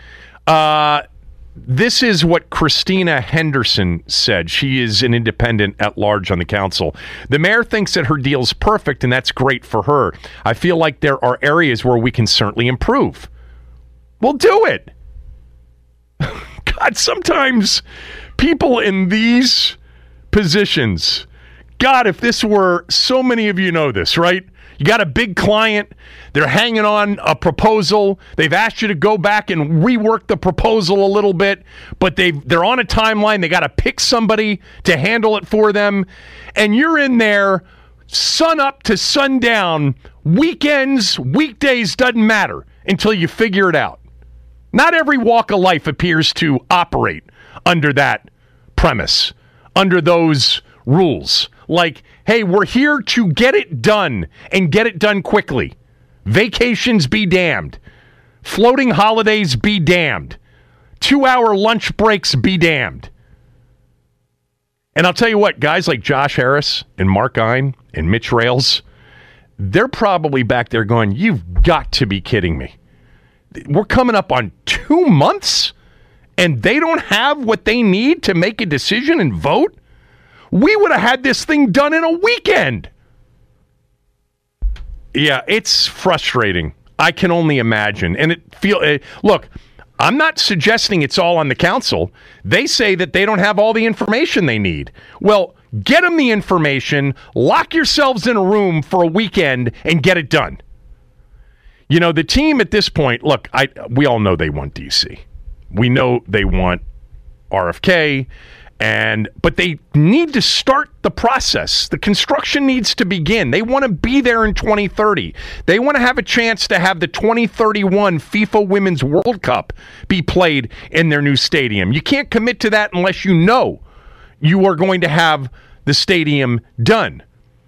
This is what Christina Henderson said. She is an independent at large on the council. The mayor thinks that her deal's perfect, and that's great for her. I feel like there are areas where we can certainly improve. Well, do it. God, sometimes people in these positions, God, if this were, so many of you know this, right? You got a big client. They're hanging on a proposal. They've asked you to go back and rework the proposal a little bit, but they're on a timeline. They got to pick somebody to handle it for them. And you're in there sun up to sundown, weekends, weekdays, doesn't matter until you figure it out. Not every walk of life appears to operate under that premise, under those rules. Like, hey, we're here to get it done and get it done quickly. Vacations be damned. Floating holidays be damned. 2-hour lunch breaks be damned. And I'll tell you what, guys like Josh Harris and Mark Ein and Mitch Rales, they're probably back there going, you've got to be kidding me. We're coming up on 2 months and they don't have what they need to make a decision and vote? We would have had this thing done in a weekend. Yeah, it's frustrating. I can only imagine. And look, I'm not suggesting it's all on the council. They say that they don't have all the information they need. Well, get them the information, lock yourselves in a room for a weekend, and get it done. The team at this point, look, we all know they want DC. We know they want RFK. But they need to start the process. The construction needs to begin. They want to be there in 2030. They want to have a chance to have the 2031 FIFA Women's World Cup be played in their new stadium. You can't commit to that unless you know you are going to have the stadium done.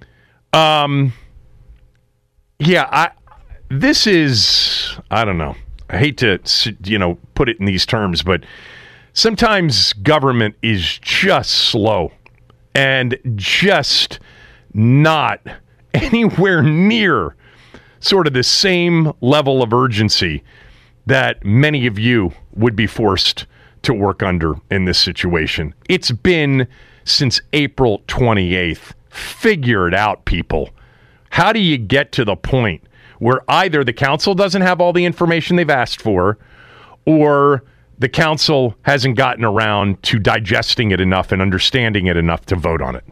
This is, I don't know. I hate to, put it in these terms, but sometimes government is just slow and just not anywhere near sort of the same level of urgency that many of you would be forced to work under in this situation. It's been since April 28th. Figure it out, people. How do you get to the point where either the council doesn't have all the information they've asked for, or the council hasn't gotten around to digesting it enough and understanding it enough to vote on it?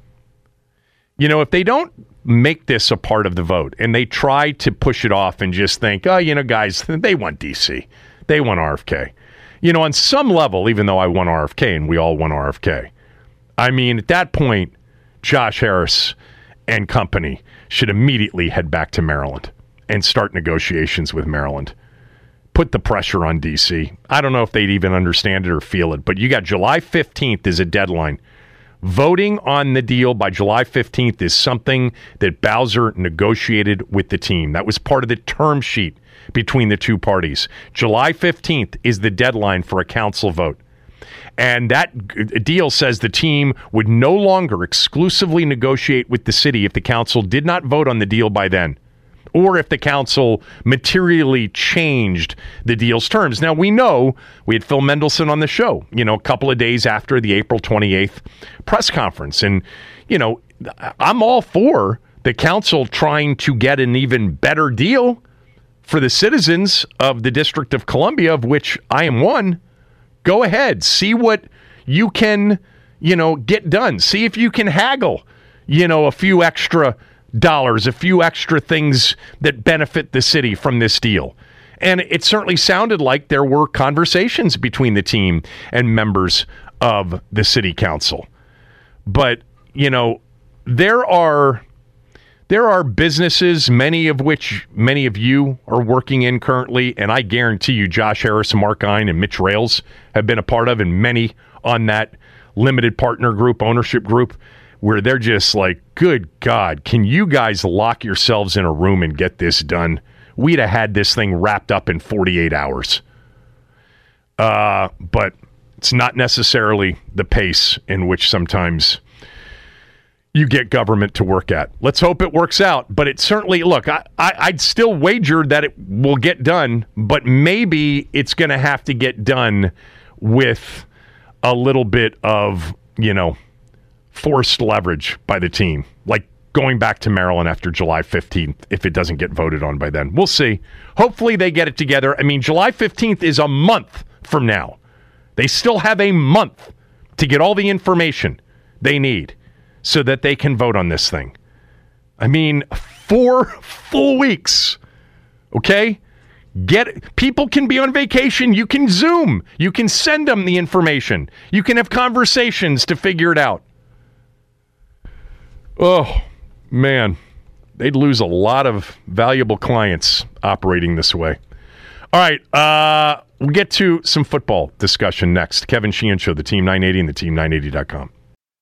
If they don't make this a part of the vote and they try to push it off and just think, guys, they want DC. They want RFK. On some level, even though I want RFK and we all want RFK, at that point, Josh Harris and company should immediately head back to Maryland and start negotiations with Maryland. Put the pressure on DC. I don't know if they'd even understand it or feel it, but you got July 15th as a deadline. Voting on the deal by July 15th is something that Bowser negotiated with the team. That was part of the term sheet between the two parties. July 15th is the deadline for a council vote. And that deal says the team would no longer exclusively negotiate with the city if the council did not vote on the deal by then. or if the council materially changed the deal's terms. Now, we know we had Phil Mendelssohn on the show, a couple of days after the April 28th press conference. And, I'm all for the council trying to get an even better deal for the citizens of the District of Columbia, of which I am one. Go ahead. See what you can, get done. See if you can haggle, a few extra dollars, a few extra things that benefit the city from this deal. And it certainly sounded like there were conversations between the team and members of the city council. But, there are businesses, many of you are working in currently, and I guarantee you Josh Harris, Mark Ein, and Mitch Rails have been a part of, and many on that limited partner group, ownership group, where they're just like, good God, can you guys lock yourselves in a room and get this done? We'd have had this thing wrapped up in 48 hours. But it's not necessarily the pace in which sometimes you get government to work at. Let's hope it works out. But it certainly, look, I'd still wager that it will get done, but maybe it's going to have to get done with a little bit of, forced leverage by the team. Like going back to Maryland after July 15th, if it doesn't get voted on by then. We'll see. Hopefully they get it together. I mean, July 15th is a month from now. They still have a month to get all the information they need so that they can vote on this thing. I mean, 4 full weeks. Okay? People can be on vacation. You can Zoom. You can send them the information. You can have conversations to figure it out. Oh, man. They'd lose a lot of valuable clients operating this way. All right. We'll get to some football discussion next. Kevin Sheehan Show, the Team 980 and the Team980.com.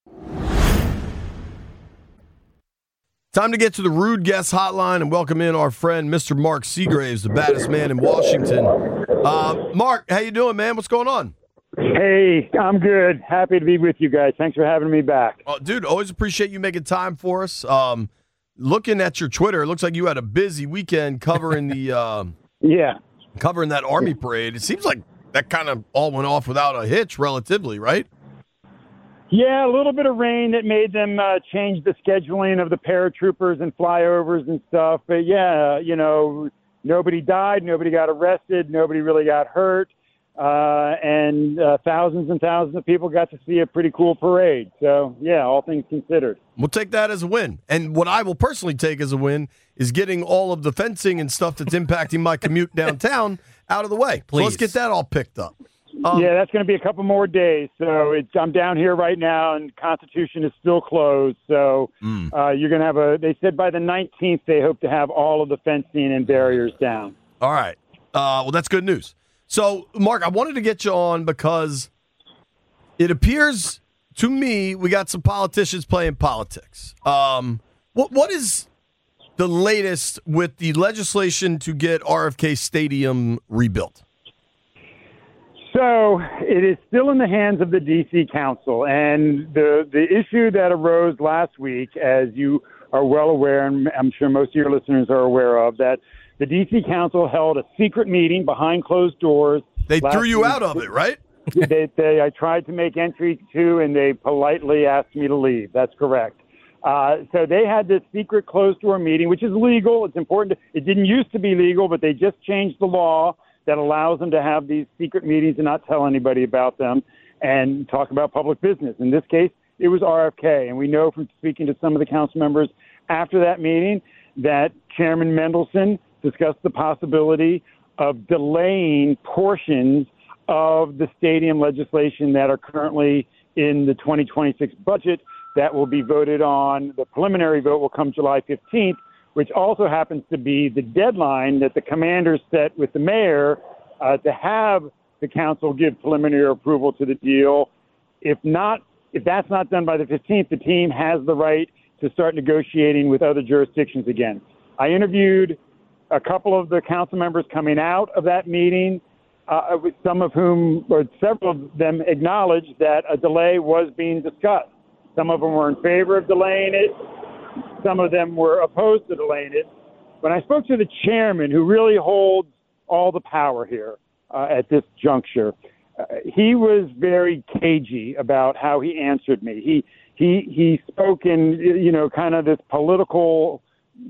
Time to get to the Rude Guest Hotline and welcome in our friend, Mr. Mark Seagraves, the baddest man in Washington. Mark, how you doing, man? What's going on? Hey, I'm good. Happy to be with you guys. Thanks for having me back. Dude, always appreciate you making time for us. Looking at your Twitter, it looks like you had a busy weekend covering the covering that Army parade. It seems like that kind of all went off without a hitch, relatively, right? Yeah, a little bit of rain that made them change the scheduling of the paratroopers and flyovers and stuff. But yeah, nobody died, nobody got arrested, nobody really got hurt. And thousands and thousands of people got to see a pretty cool parade. So, yeah, all things considered. We'll take that as a win. And what I will personally take as a win is getting all of the fencing and stuff that's impacting my commute downtown out of the way. So let's get that all picked up. Yeah, that's going to be a couple more days. So I'm down here right now, and Constitution is still closed. So you're going to have they said by the 19th they hope to have all of the fencing and barriers down. All right. Well, that's good news. So, Mark, I wanted to get you on because it appears to me we got some politicians playing politics. What is the latest with the legislation to get RFK Stadium rebuilt? So it is still in the hands of the D.C. Council, and the issue that arose last week, as you are well aware, and I'm sure most of your listeners are aware of, that the D.C. Council held a secret meeting behind closed doors. They threw you out of it, right? I tried to make entry to, and they politely asked me to leave. That's correct. So they had this secret closed door meeting, which is legal. It's important. It didn't used to be legal, but they just changed the law that allows them to have these secret meetings and not tell anybody about them and talk about public business. In this case, it was RFK. And we know from speaking to some of the council members after that meeting that Chairman Mendelson discussed the possibility of delaying portions of the stadium legislation that are currently in the 2026 budget that will be voted on. The preliminary vote will come July 15th, which also happens to be the deadline that the commanders set with the mayor to have the council give preliminary approval to the deal. If that's not done by the 15th, the team has the right to start negotiating with other jurisdictions again. I interviewed a couple of the council members coming out of that meeting, some of whom, or several of them, acknowledged that a delay was being discussed. Some of them were in favor of delaying it. Some of them were opposed to delaying it. when I spoke to the chairman, who really holds all the power here at this juncture, he was very cagey about how he answered me. He spoke in, kind of this political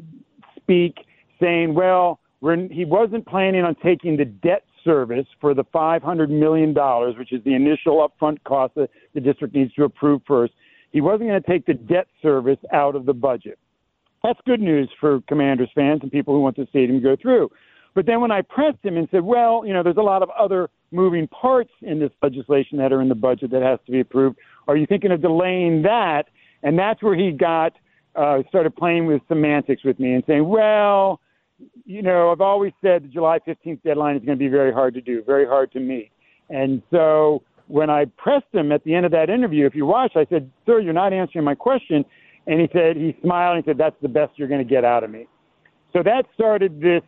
speak, saying, well, he wasn't planning on taking the debt service for the $500 million, which is the initial upfront cost that the district needs to approve first. He wasn't going to take the debt service out of the budget. That's good news for Commanders fans and people who want the stadium to go through. But then when I pressed him and said, well, there's a lot of other moving parts in this legislation that are in the budget that has to be approved. Are you thinking of delaying that? And that's where he started playing with semantics with me and saying, well, I've always said the July 15th deadline is going to be very hard to do, very hard to meet. And so when I pressed him at the end of that interview, if you watch, I said, sir, you're not answering my question. And he smiled and he said, that's the best you're going to get out of me. So that started this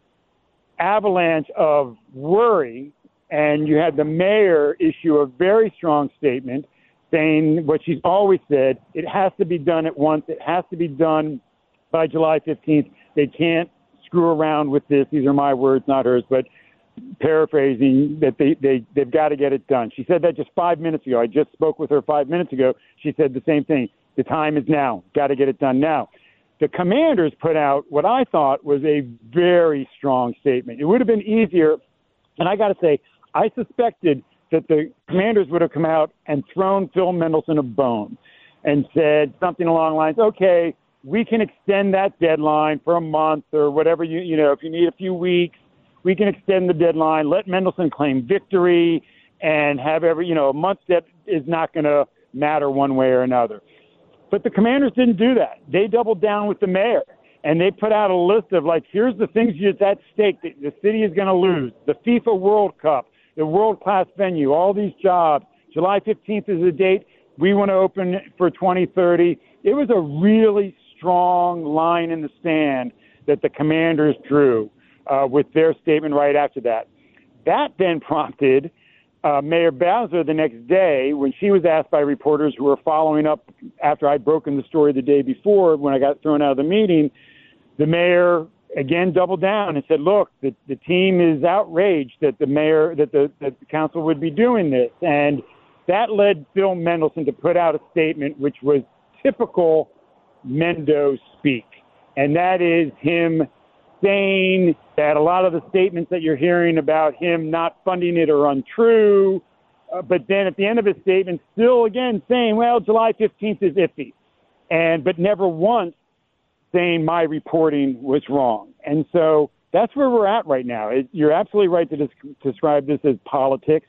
avalanche of worry. And you had the mayor issue a very strong statement saying what she's always said, it has to be done at once. It has to be done by July 15th. They can't screw around with this. These are my words, not hers, but paraphrasing, that they've got to get it done. She said that just 5 minutes ago. I just spoke with her 5 minutes ago. She said the same thing. The time is now. Got to get it done now. The Commanders put out what I thought was a very strong statement. It would have been easier, and I got to say, I suspected that the Commanders would have come out and thrown Phil Mendelssohn a bone and said something along the lines, okay, we can extend that deadline for a month or whatever, if you need a few weeks, we can extend the deadline, let Mendelssohn claim victory, and have a month that is not going to matter one way or another. But the Commanders didn't do that. They doubled down with the mayor, and they put out a list of, here's the things that's at stake that the city is going to lose: the FIFA World Cup, the world-class venue, all these jobs. July 15th is the date. We want to open for 2030. It was a really strong line in the sand that the Commanders drew with their statement right after that. That then prompted Mayor Bowser the next day, when she was asked by reporters who were following up after I'd broken the story the day before when I got thrown out of the meeting, the mayor again doubled down and said, look, the team is outraged that the council would be doing this. And that led Phil Mendelssohn to put out a statement which was typical Mendo speak. And that is him saying that a lot of the statements that you're hearing about him not funding it are untrue. But then at the end of his statement, still again saying, well, July 15th is iffy. But never once saying my reporting was wrong. And so that's where we're at right now. You're absolutely right to describe this as politics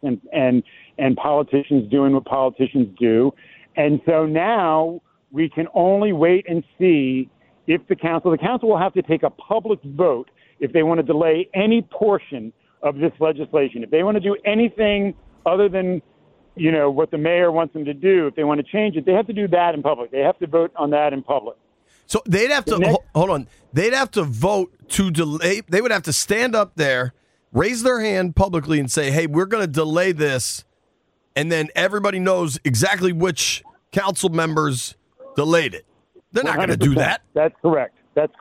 and politicians doing what politicians do. And so now we can only wait and see if the council will have to take a public vote if they want to delay any portion of this legislation. If they want to do anything other than, what the mayor wants them to do, if they want to change it, they have to do that in public. They have to vote on that in public. So they'd have to hold on. They'd have to vote to delay. They would have to stand up there, raise their hand publicly, and say, "Hey, we're going to delay this," and then everybody knows exactly which council members delayed it. They're not going to do that. That's correct.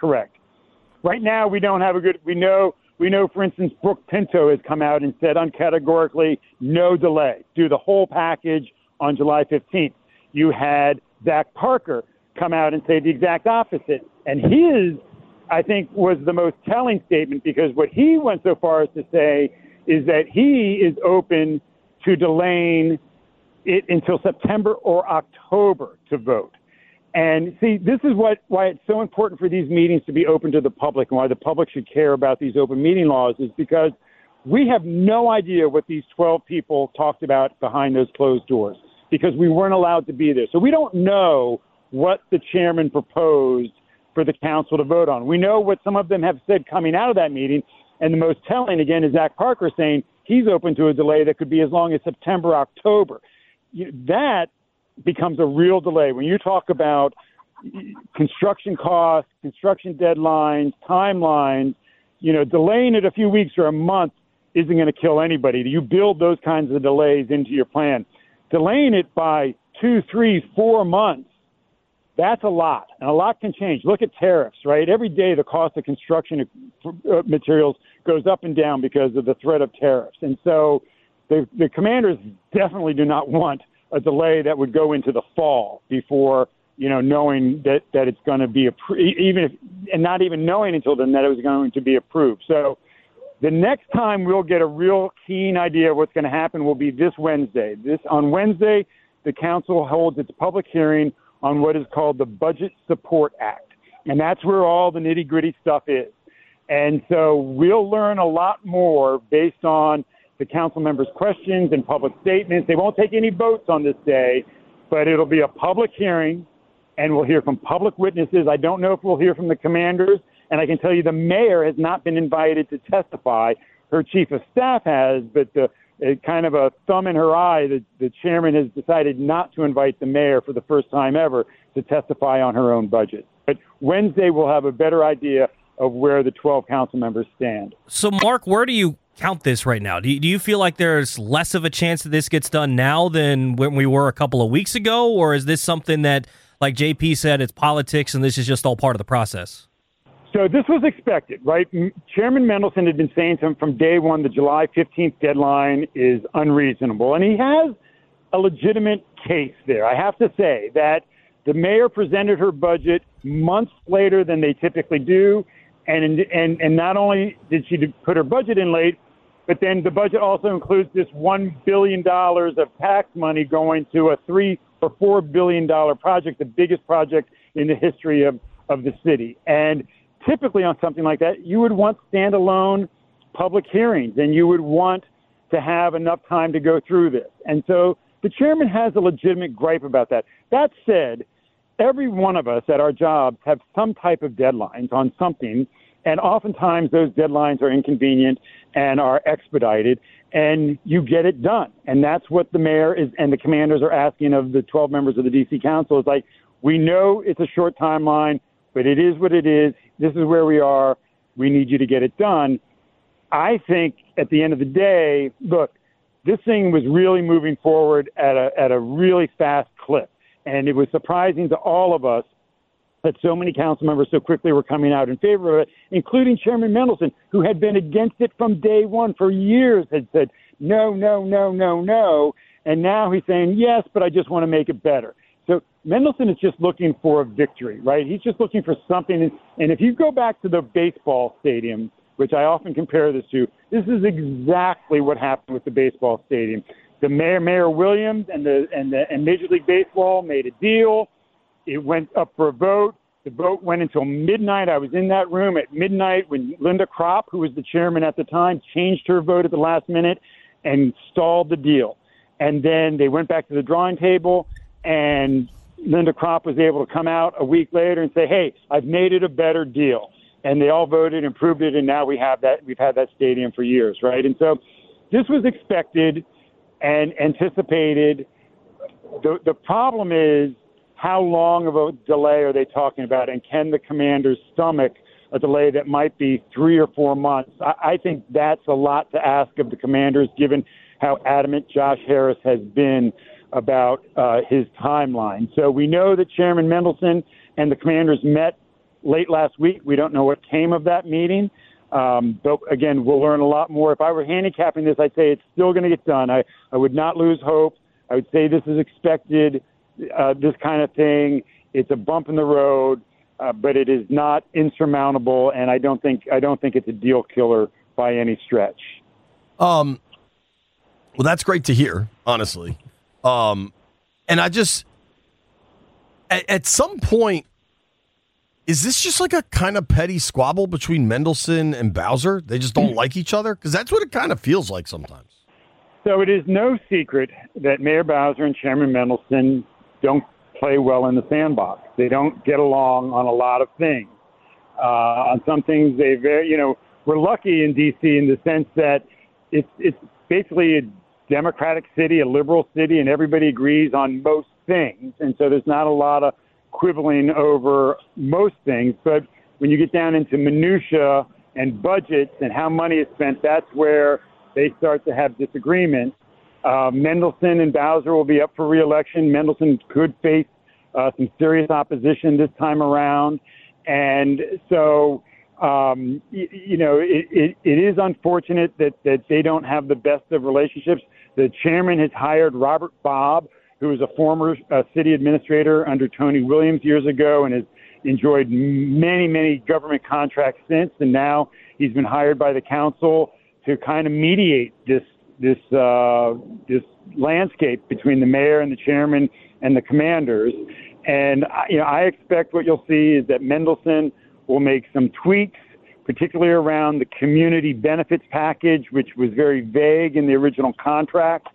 Right now, we don't have a good. We know. For instance, Brooke Pinto has come out and said uncategorically, no delay. Do the whole package on July 15th. You had Zach Parker come out and say the exact opposite. And his, I think, was the most telling statement, because what he went so far as to say is that he is open to delaying it until September or October to vote. And see, this is why it's so important for these meetings to be open to the public, and why the public should care about these open meeting laws, is because we have no idea what these 12 people talked about behind those closed doors, because we weren't allowed to be there. So we don't know what the chairman proposed for the council to vote on. We know what some of them have said coming out of that meeting, and the most telling, again, is Zach Parker saying he's open to a delay that could be as long as September, October. That becomes a real delay. When you talk about construction costs, construction deadlines, timelines, delaying it a few weeks or a month isn't going to kill anybody. You build those kinds of delays into your plan. Delaying it by 2, 3, 4 months That's a lot, and a lot can change. Look at tariffs, right? Every day the cost of construction materials goes up and down because of the threat of tariffs. And so the commanders definitely do not want a delay that would go into the fall before, knowing that it's going to be and not even knowing until then that it was going to be approved. So the next time we'll get a real keen idea of what's going to happen will be this Wednesday. On Wednesday, the council holds its public hearing on what is called the Budget Support Act. And that's where all the nitty-gritty stuff is. And so we'll learn a lot more based on the council members' questions and public statements. They won't take any votes on this day, but it'll be a public hearing, and we'll hear from public witnesses. I don't know if we'll hear from the commanders, and I can tell you the mayor has not been invited to testify. Her chief of staff has, but kind of a thumb in her eye, the chairman has decided not to invite the mayor for the first time ever to testify on her own budget. But Wednesday we'll have a better idea of where the 12 council members stand. So, Mark, where do you count this right now? Do you feel like there's less of a chance that this gets done now than when we were a couple of weeks ago? Or is this something that, like JP said, it's politics and this is just all part of the process? So this was expected, right? Chairman Mendelson had been saying to him from day one, the July 15th deadline is unreasonable. And he has a legitimate case there. I have to say that the mayor presented her budget months later than they typically do. And not only did she put her budget in late, but then the budget also includes this $1 billion of tax money going to a $3 or $4 billion project, the biggest project in the history of the city. And typically on something like that, you would want standalone public hearings, and you would want to have enough time to go through this. And so the chairman has a legitimate gripe about that. That said, every one of us at our jobs have some type of deadlines on something, and oftentimes those deadlines are inconvenient and are expedited, and you get it done. And that's what the mayor and the commanders are asking of the 12 members of the D.C. Council. It's like, we know it's a short timeline, but it is what it is. This is where we are. We need you to get it done. I think at the end of the day, look, this thing was really moving forward at a really fast clip. And it was surprising to all of us that so many council members so quickly were coming out in favor of it, including Chairman Mendelson, who had been against it from day one for years, had said, no, no, no, no, no. And now he's saying, yes, but I just want to make it better. So Mendelson is just looking for a victory, right? He's just looking for something. And if you go back to the baseball stadium, which I often compare this to, this is exactly what happened with the baseball stadium. The Mayor Williams and Major League Baseball made a deal. It went up for a vote. The vote went until midnight. I was in that room at midnight when Linda Kropp, who was the chairman at the time, changed her vote at the last minute and stalled the deal. And then they went back to the drawing table, and Linda Kropp was able to come out a week later and say, hey, I've made it a better deal. And they all voted and approved it, and now we have that. We've had that stadium for years, right? And so this was expected and anticipated. The problem is, how long of a delay are they talking about, and can the commanders stomach a delay that might be 3 or 4 months? I think that's a lot to ask of the commanders, given how adamant Josh Harris has been about his timeline. So we know that Chairman Mendelson and the commanders met late last week. We don't know what came of that meeting. But again, we'll learn a lot more. If I were handicapping this, I'd say it's still going to get done. I would not lose hope. I would say this is expected, this kind of thing. It's a bump in the road, but it is not insurmountable, and I don't think it's a deal killer by any stretch. Well, that's great to hear, honestly. And I just, at some point, is this just like a kind of petty squabble between Mendelson and Bowser? They just don't like each other? Because that's what it kind of feels like sometimes. So it is no secret that Mayor Bowser and Chairman Mendelson don't play well in the sandbox. They don't get along on a lot of things. On some things, we're lucky in D.C. in the sense that it's basically a Democratic city, a liberal city, and everybody agrees on most things. And so there's not a lot of quibbling over most things. But when you get down into minutia and budgets and how money is spent, that's where they start to have disagreements. Mendelson and Bowser will be up for re-election. Mendelson could face some serious opposition this time around. And so, it is unfortunate that they don't have the best of relationships. The chairman has hired Robert Bobb, who was a former city administrator under Tony Williams years ago and has enjoyed many, many government contracts since. And now he's been hired by the council to kind of mediate this landscape between the mayor and the chairman and the commanders. And, I expect what you'll see is that Mendelson will make some tweaks, particularly around the community benefits package, which was very vague in the original contract.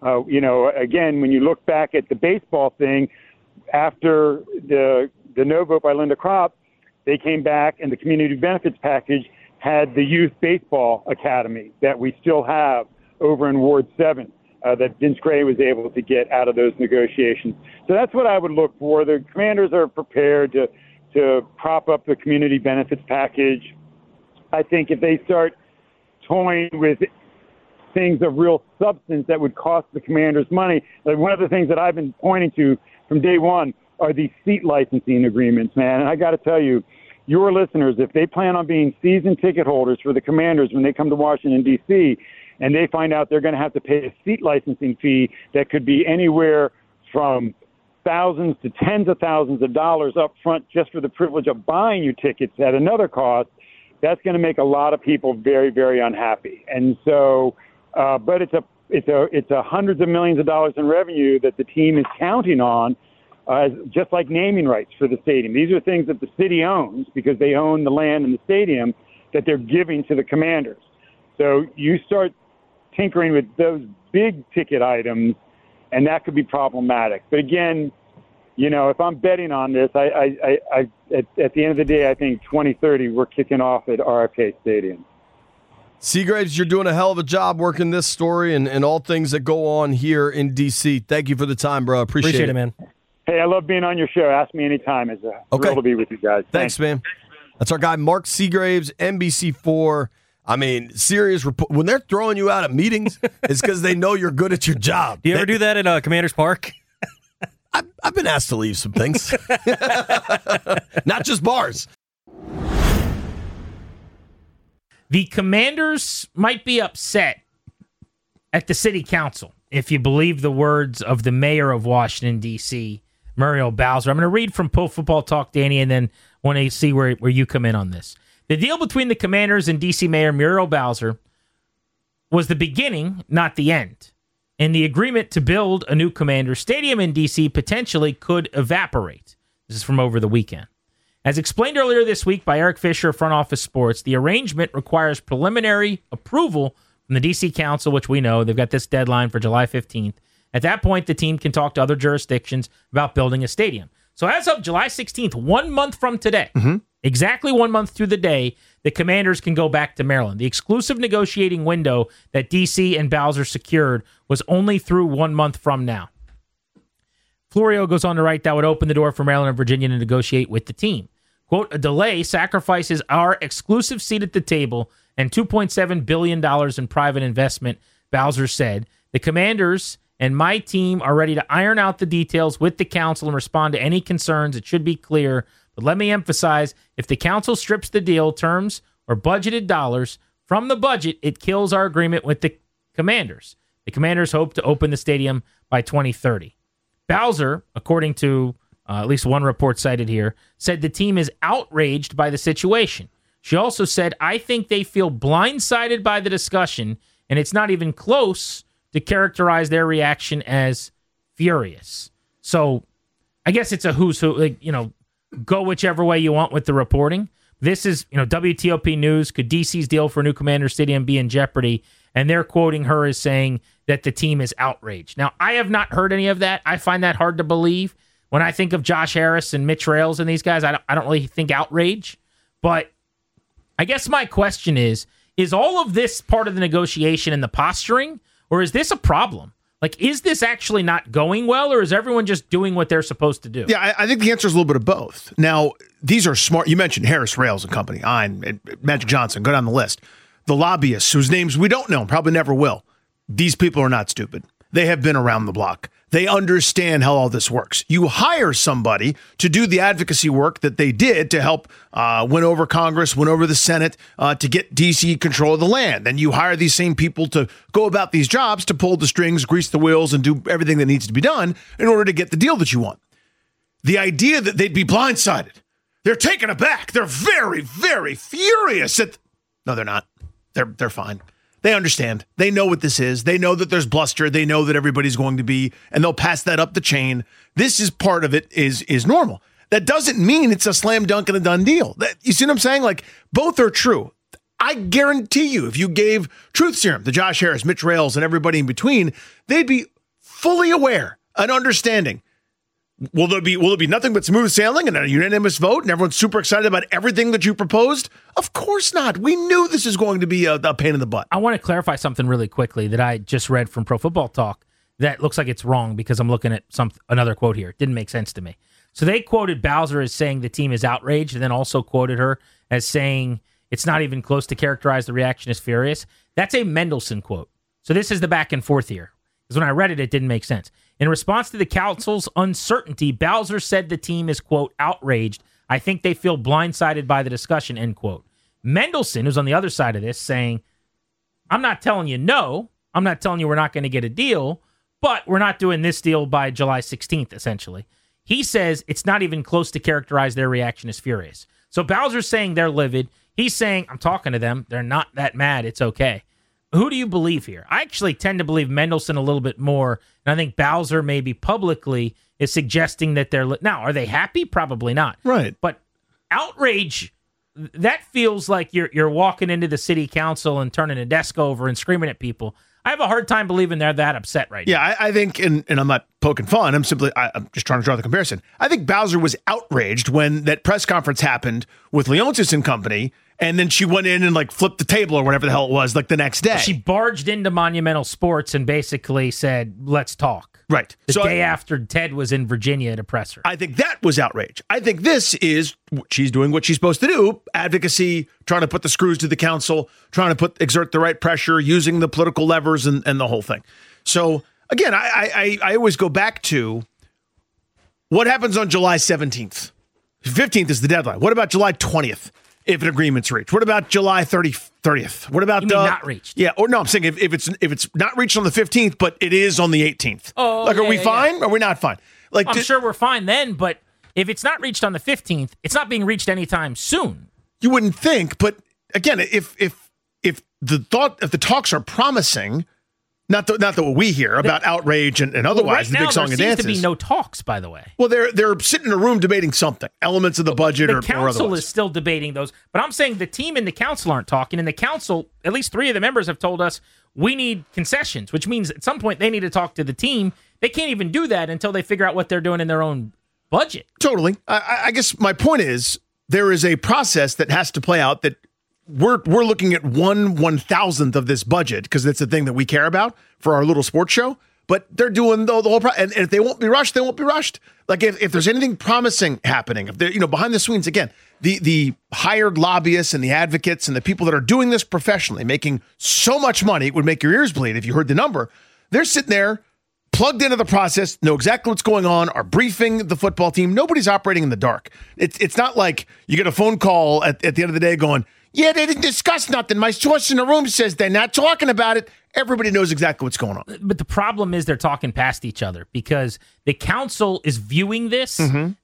Again, when you look back at the baseball thing, after the no vote by Linda Kropp, they came back and the community benefits package had the youth baseball academy that we still have over in Ward 7 that Vince Gray was able to get out of those negotiations. So that's what I would look for. The Commanders are prepared to prop up the community benefits package. I think if they start toying with things of real substance that would cost the Commanders money, like one of the things that I've been pointing to from day one are these seat licensing agreements, man. And I got to tell you, your listeners, if they plan on being season ticket holders for the Commanders when they come to Washington, D.C., and they find out they're going to have to pay a seat licensing fee that could be anywhere from thousands to tens of thousands of dollars up front just for the privilege of buying you tickets at another cost, that's going to make a lot of people very, very unhappy. And so, but it's a hundreds of millions of dollars in revenue that the team is counting on, just like naming rights for the stadium. These are things that the city owns because they own the land and the stadium that they're giving to the Commanders. So you start tinkering with those big ticket items, and that could be problematic. But again, if I'm betting on this, at the end of the day, I think 2030 we're kicking off at RFK Stadium. Seagraves, you're doing a hell of a job working this story and all things that go on here in D.C. Thank you for the time, bro. Appreciate it, man. Hey, I love being on your show. Ask me anytime. It's a thrill to be with you guys. Thanks, man. That's our guy, Mark Seagraves, NBC4. I mean, serious when they're throwing you out at meetings, it's because they know you're good at your job. Do you ever do that at Commander's Park? I've been asked to leave some things. Not just bars. The Commanders might be upset at the city council, if you believe the words of the mayor of Washington, D.C., Muriel Bowser. I'm going to read from Pro Football Talk, Danny, and then want to see where you come in on this. The deal between the Commanders and D.C. Mayor Muriel Bowser was the beginning, not the end. And the agreement to build a new Commander Stadium in D.C. potentially could evaporate. This is from over the weekend. As explained earlier this week by Eric Fisher of Front Office Sports, the arrangement requires preliminary approval from the D.C. Council, which we know they've got this deadline for July 15th. At that point, the team can talk to other jurisdictions about building a stadium. So as of July 16th, 1 month from today, exactly 1 month to the day, the Commanders can go back to Maryland. The exclusive negotiating window that D.C. and Bowser secured was only through 1 month from now. Florio goes on to write that would open the door for Maryland and Virginia to negotiate with the team. Quote, a delay sacrifices our exclusive seat at the table and $2.7 billion in private investment, Bowser said. The Commanders and my team are ready to iron out the details with the council and respond to any concerns. It should be clear. But let me emphasize, if the council strips the deal terms or budgeted dollars from the budget, it kills our agreement with the Commanders. The Commanders hope to open the stadium by 2030. Bowser, according to at least one report cited here, said the team is outraged by the situation. She also said, I think they feel blindsided by the discussion, and it's not even close to characterize their reaction as furious. So I guess it's a who's who, go whichever way you want with the reporting. This is, WTOP News. Could DC's deal for a new Commander Stadium be in jeopardy? And they're quoting her as saying that the team is outraged. Now, I have not heard any of that. I find that hard to believe. When I think of Josh Harris and Mitch Rales and these guys, I don't really think outrage. But I guess my question is all of this part of the negotiation and the posturing, or is this a problem? Like, is this actually not going well, or is everyone just doing what they're supposed to do? Yeah, I think the answer is a little bit of both. Now, these are smart. You mentioned Harris, Rales and company, and Magic Johnson, go down the list. The lobbyists, whose names we don't know, probably never will. These people are not stupid. They have been around the block. They understand how all this works. You hire somebody to do the advocacy work that they did to help win over Congress, win over the Senate, to get D.C. control of the land. Then you hire these same people to go about these jobs, to pull the strings, grease the wheels, and do everything that needs to be done in order to get the deal that you want. The idea that they'd be blindsided, they're taken aback. They're very, very furious. No, they're not. They're fine. They understand. They know what this is. They know that there's bluster. They know that everybody's going to be, and they'll pass that up the chain. This is part of it is normal. That doesn't mean it's a slam dunk and a done deal. You see what I'm saying? Like, both are true. I guarantee you, if you gave Truth Serum to Josh Harris, Mitch Rales, and everybody in between, they'd be fully aware and understanding. Will it be nothing but smooth sailing and a unanimous vote and everyone's super excited about everything that you proposed? Of course not. We knew this is going to be a pain in the butt. I want to clarify something really quickly that I just read from Pro Football Talk that looks like it's wrong because I'm looking at another quote here. It didn't make sense to me. So they quoted Bowser as saying the team is outraged and then also quoted her as saying it's not even close to characterize the reaction as furious. That's a Mendelson quote. So this is the back and forth here. Because when I read it, it didn't make sense. In response to the council's uncertainty, Bowser said the team is, quote, outraged. I think they feel blindsided by the discussion, end quote. Mendelson, who's on the other side of this, saying, I'm not telling you no. I'm not telling you we're not going to get a deal, but we're not doing this deal by July 16th, essentially. He says it's not even close to characterize their reaction as furious. So Bowser's saying they're livid. He's saying, I'm talking to them. They're not that mad. It's okay. Who do you believe here? I actually tend to believe Mendelson a little bit more, and I think Bowser maybe publicly is suggesting that they're... Now, are they happy? Probably not. Right. But outrage, that feels like you're walking into the city council and turning a desk over and screaming at people. I have a hard time believing they're that upset right now. Yeah, I think, and I'm not poking fun, I'm just trying to draw the comparison. I think Bowser was outraged when that press conference happened with Leonsis and company, and then she went in and like flipped the table or whatever the hell it was, like the next day. She barged into Monumental Sports and basically said, let's talk. Right. The day after Ted was in Virginia at a presser. I think that was outrage. I think this is, she's doing what she's supposed to do, advocacy, trying to put the screws to the council, trying to exert the right pressure, using the political levers and the whole thing. So, again, I always go back to what happens on July 17th. 15th is the deadline. What about July 20th? If an agreement's reached. What about July 30th? What about you mean not reached? Yeah, or no, I'm saying if it's not reached on the 15th, but it is on the 18th. Oh, like, are we fine? Or are we not fine? Like, I'm sure we're fine then, but if it's not reached on the 15th, it's not being reached anytime soon. You wouldn't think, but again, if the talks are promising, not what we hear about outrage and otherwise, right the big song and dances. There seems to be no talks, by the way. Well, they're sitting in a room debating something, elements of the budget or otherwise. The council is still debating those, but I'm saying the team and the council aren't talking, and the council, at least 3 of the members have told us, we need concessions, which means at some point they need to talk to the team. They can't even do that until they figure out what they're doing in their own budget. Totally. I guess my point is there is a process that has to play out that we're looking at 1/1000th of this budget because it's the thing that we care about for our little sports show. But they're doing the whole process. And if they won't be rushed, they won't be rushed. Like if there's anything promising happening, if they're behind the scenes, again, the hired lobbyists and the advocates and the people that are doing this professionally, making so much money, it would make your ears bleed if you heard the number. They're sitting there plugged into the process, know exactly what's going on, are briefing the football team. Nobody's operating in the dark. It's not like you get a phone call at the end of the day going, yeah, they didn't discuss nothing. My source in the room says they're not talking about it. Everybody knows exactly what's going on. But the problem is they're talking past each other because the council is viewing this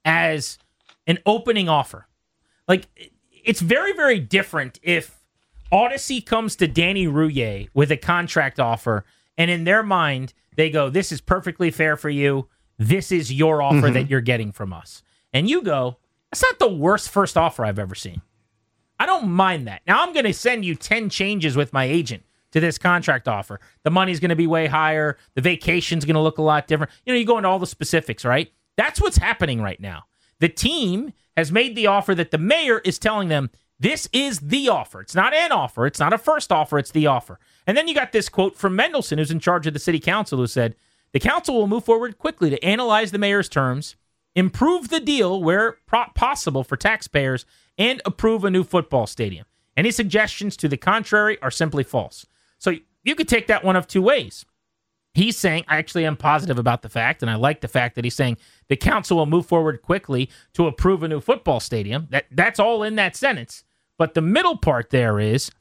as an opening offer. Like, it's very, very different if Odyssey comes to Danny Rouillet with a contract offer, and in their mind, they go, this is perfectly fair for you. This is your offer that you're getting from us. And you go, that's not the worst first offer I've ever seen. I don't mind that. Now, I'm going to send you 10 changes with my agent to this contract offer. The money's going to be way higher. The vacation's going to look a lot different. You go into all the specifics, right? That's what's happening right now. The team has made the offer that the mayor is telling them, this is the offer. It's not an offer. It's not a first offer. It's the offer. And then you got this quote from Mendelson, who's in charge of the city council, who said, the council will move forward quickly to analyze the mayor's terms, improve the deal where possible for taxpayers, and approve a new football stadium. Any suggestions to the contrary are simply false. So you could take that one of two ways. He's saying, I actually am positive about the fact, and I like the fact that he's saying the council will move forward quickly to approve a new football stadium. That's all in that sentence. But the middle part there is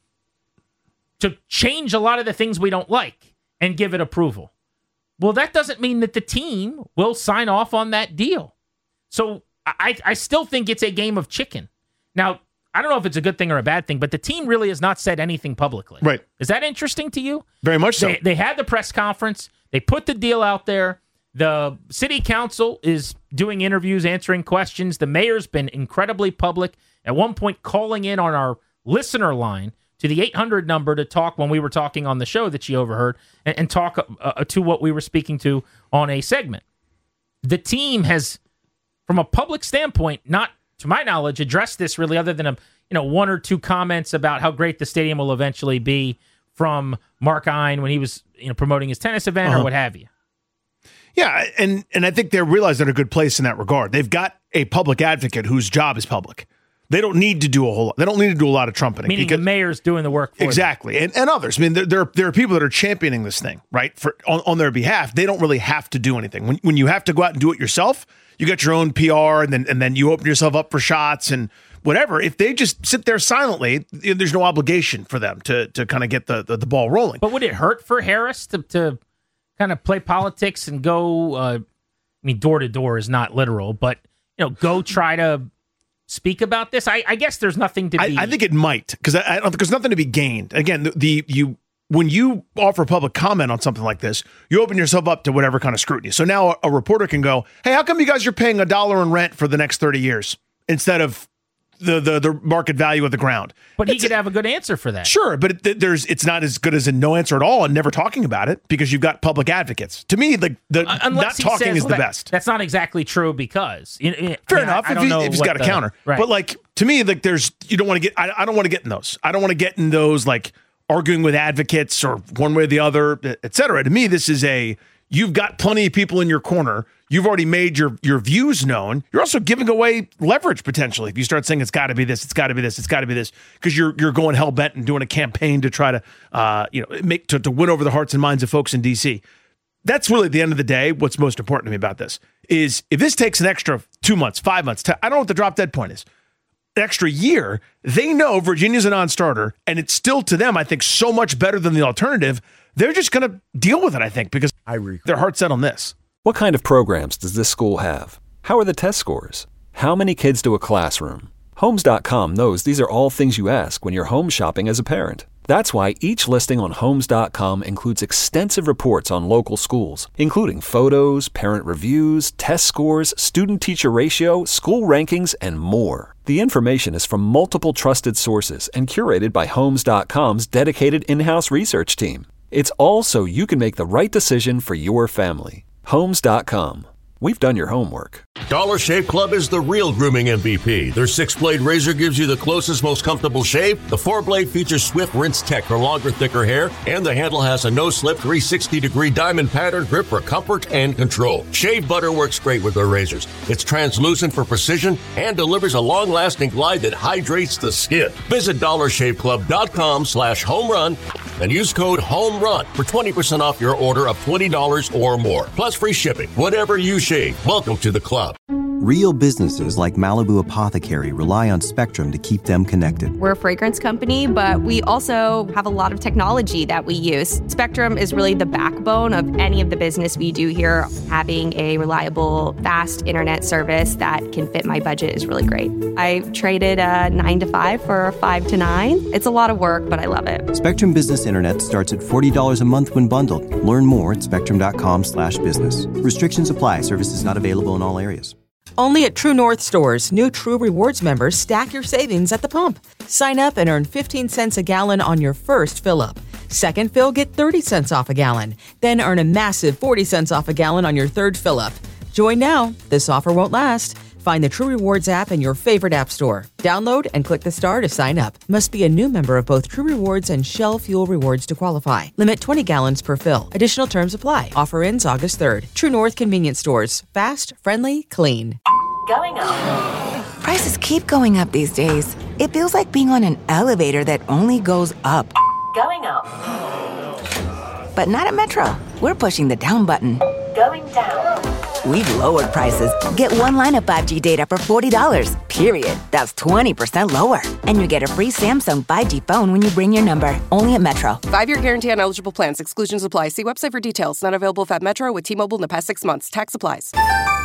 to change a lot of the things we don't like and give it approval. Well, that doesn't mean that the team will sign off on that deal. So I still think it's a game of chicken. Now, I don't know if it's a good thing or a bad thing, but the team really has not said anything publicly. Right. Is that interesting to you? Very much so. They had the press conference. They put the deal out there. The city council is doing interviews, answering questions. The mayor's been incredibly public, at one point calling in on our listener line to the 800 number to talk when we were talking on the show that she overheard and talk to what we were speaking to on a segment. The team has, from a public standpoint, not, to my knowledge, addressed this really other than one or two comments about how great the stadium will eventually be from Mark Ein when he was promoting his tennis event or what have you. Yeah, and I think they realize they're in a good place in that regard. They've got a public advocate whose job is public. They don't need to do a whole lot. They don't need to do a lot of trumpeting. Meaning the mayor's doing the work for exactly, and others. I mean, there are people that are championing this thing, right, on their behalf. They don't really have to do anything. When you have to go out and do it yourself, you got your own PR, and then you open yourself up for shots and whatever. If they just sit there silently, there's no obligation for them to kind of get the ball rolling. But would it hurt for Harris to kind of play politics and go? Door to door is not literal, but go try to speak about this? I guess there's nothing to be. I think it might, because I don't think there's nothing to be gained. Again, when you offer public comment on something like this, you open yourself up to whatever kind of scrutiny. So now a reporter can go, "Hey, how come you guys are paying $1 in rent for the next 30 years instead of the market value of the ground?" But he could have a good answer for that. Sure, but it's not as good as a no answer at all and never talking about it, because you've got public advocates. To me, not talking is the best. That's not exactly true, because fair enough. If he's got a counter, right. But to me, you don't want to get. I don't want to get in those. I don't want to get in those arguing with advocates or one way or the other, et cetera. To me, this is you've got plenty of people in your corner. You've already made your views known. You're also giving away leverage potentially if you start saying it's got to be this, it's got to be this, it's got to be this, because you're going hell bent and doing a campaign to try to to win over the hearts and minds of folks in DC. That's really, at the end of the day, what's most important to me about this is if this takes an extra 2 months, 5 months, I don't know what the drop dead point is. An extra year, they know Virginia's a non-starter, and it's still, to them, I think, so much better than the alternative. They're just going to deal with it, I think, because their heart's set on this. What kind of programs does this school have? How are the test scores? How many kids do a classroom? Homes.com knows these are all things you ask when you're home shopping as a parent. That's why each listing on Homes.com includes extensive reports on local schools, including photos, parent reviews, test scores, student-teacher ratio, school rankings, and more. The information is from multiple trusted sources and curated by Homes.com's dedicated in-house research team. It's all so you can make the right decision for your family. Homes.com. We've done your homework. Dollar Shave Club is the real grooming MVP. Their 6-blade razor gives you the closest, most comfortable shave. The 4-blade features swift rinse tech for longer, thicker hair. And the handle has a no-slip 360-degree diamond pattern grip for comfort and control. Shave butter works great with their razors. It's translucent for precision and delivers a long-lasting glide that hydrates the skin. Visit DollarShaveClub.com/homerun and use code HOMERUN for 20% off your order of $20 or more. Plus free shipping. Whatever you shave. Welcome to the club. Real businesses like Malibu Apothecary rely on Spectrum to keep them connected. We're a fragrance company, but we also have a lot of technology that we use. Spectrum is really the backbone of any of the business we do here. Having a reliable, fast internet service that can fit my budget is really great. I traded a 9 to 5 for a 5 to 9. It's a lot of work, but I love it. Spectrum Business Internet starts at $40 a month when bundled. Learn more at spectrum.com/business. Restrictions apply. Services not available in all areas. Only at True North stores, new True Rewards members stack your savings at the pump. Sign up and earn 15 cents a gallon on your first fill-up. Second fill, get 30 cents off a gallon. Then earn a massive 40 cents off a gallon on your third fill-up. Join now. This offer won't last. Find the True Rewards app in your favorite app store. Download and click the star to sign up. Must be a new member of both True Rewards and Shell Fuel Rewards to qualify. Limit 20 gallons per fill. Additional terms apply. Offer ends August 3rd. True North Convenience Stores. Fast, friendly, clean. Going up. Prices keep going up these days. It feels like being on an elevator that only goes up. Going up. But not at Metro. we're pushing the down button. Going down. We've lowered prices. Get one line of 5G data for $40, period. That's 20% lower. And you get a free Samsung 5G phone when you bring your number. Only at Metro. 5-year guarantee on eligible plans. Exclusions apply. See website for details. Not available at Metro with T-Mobile in the past 6 months. Tax applies.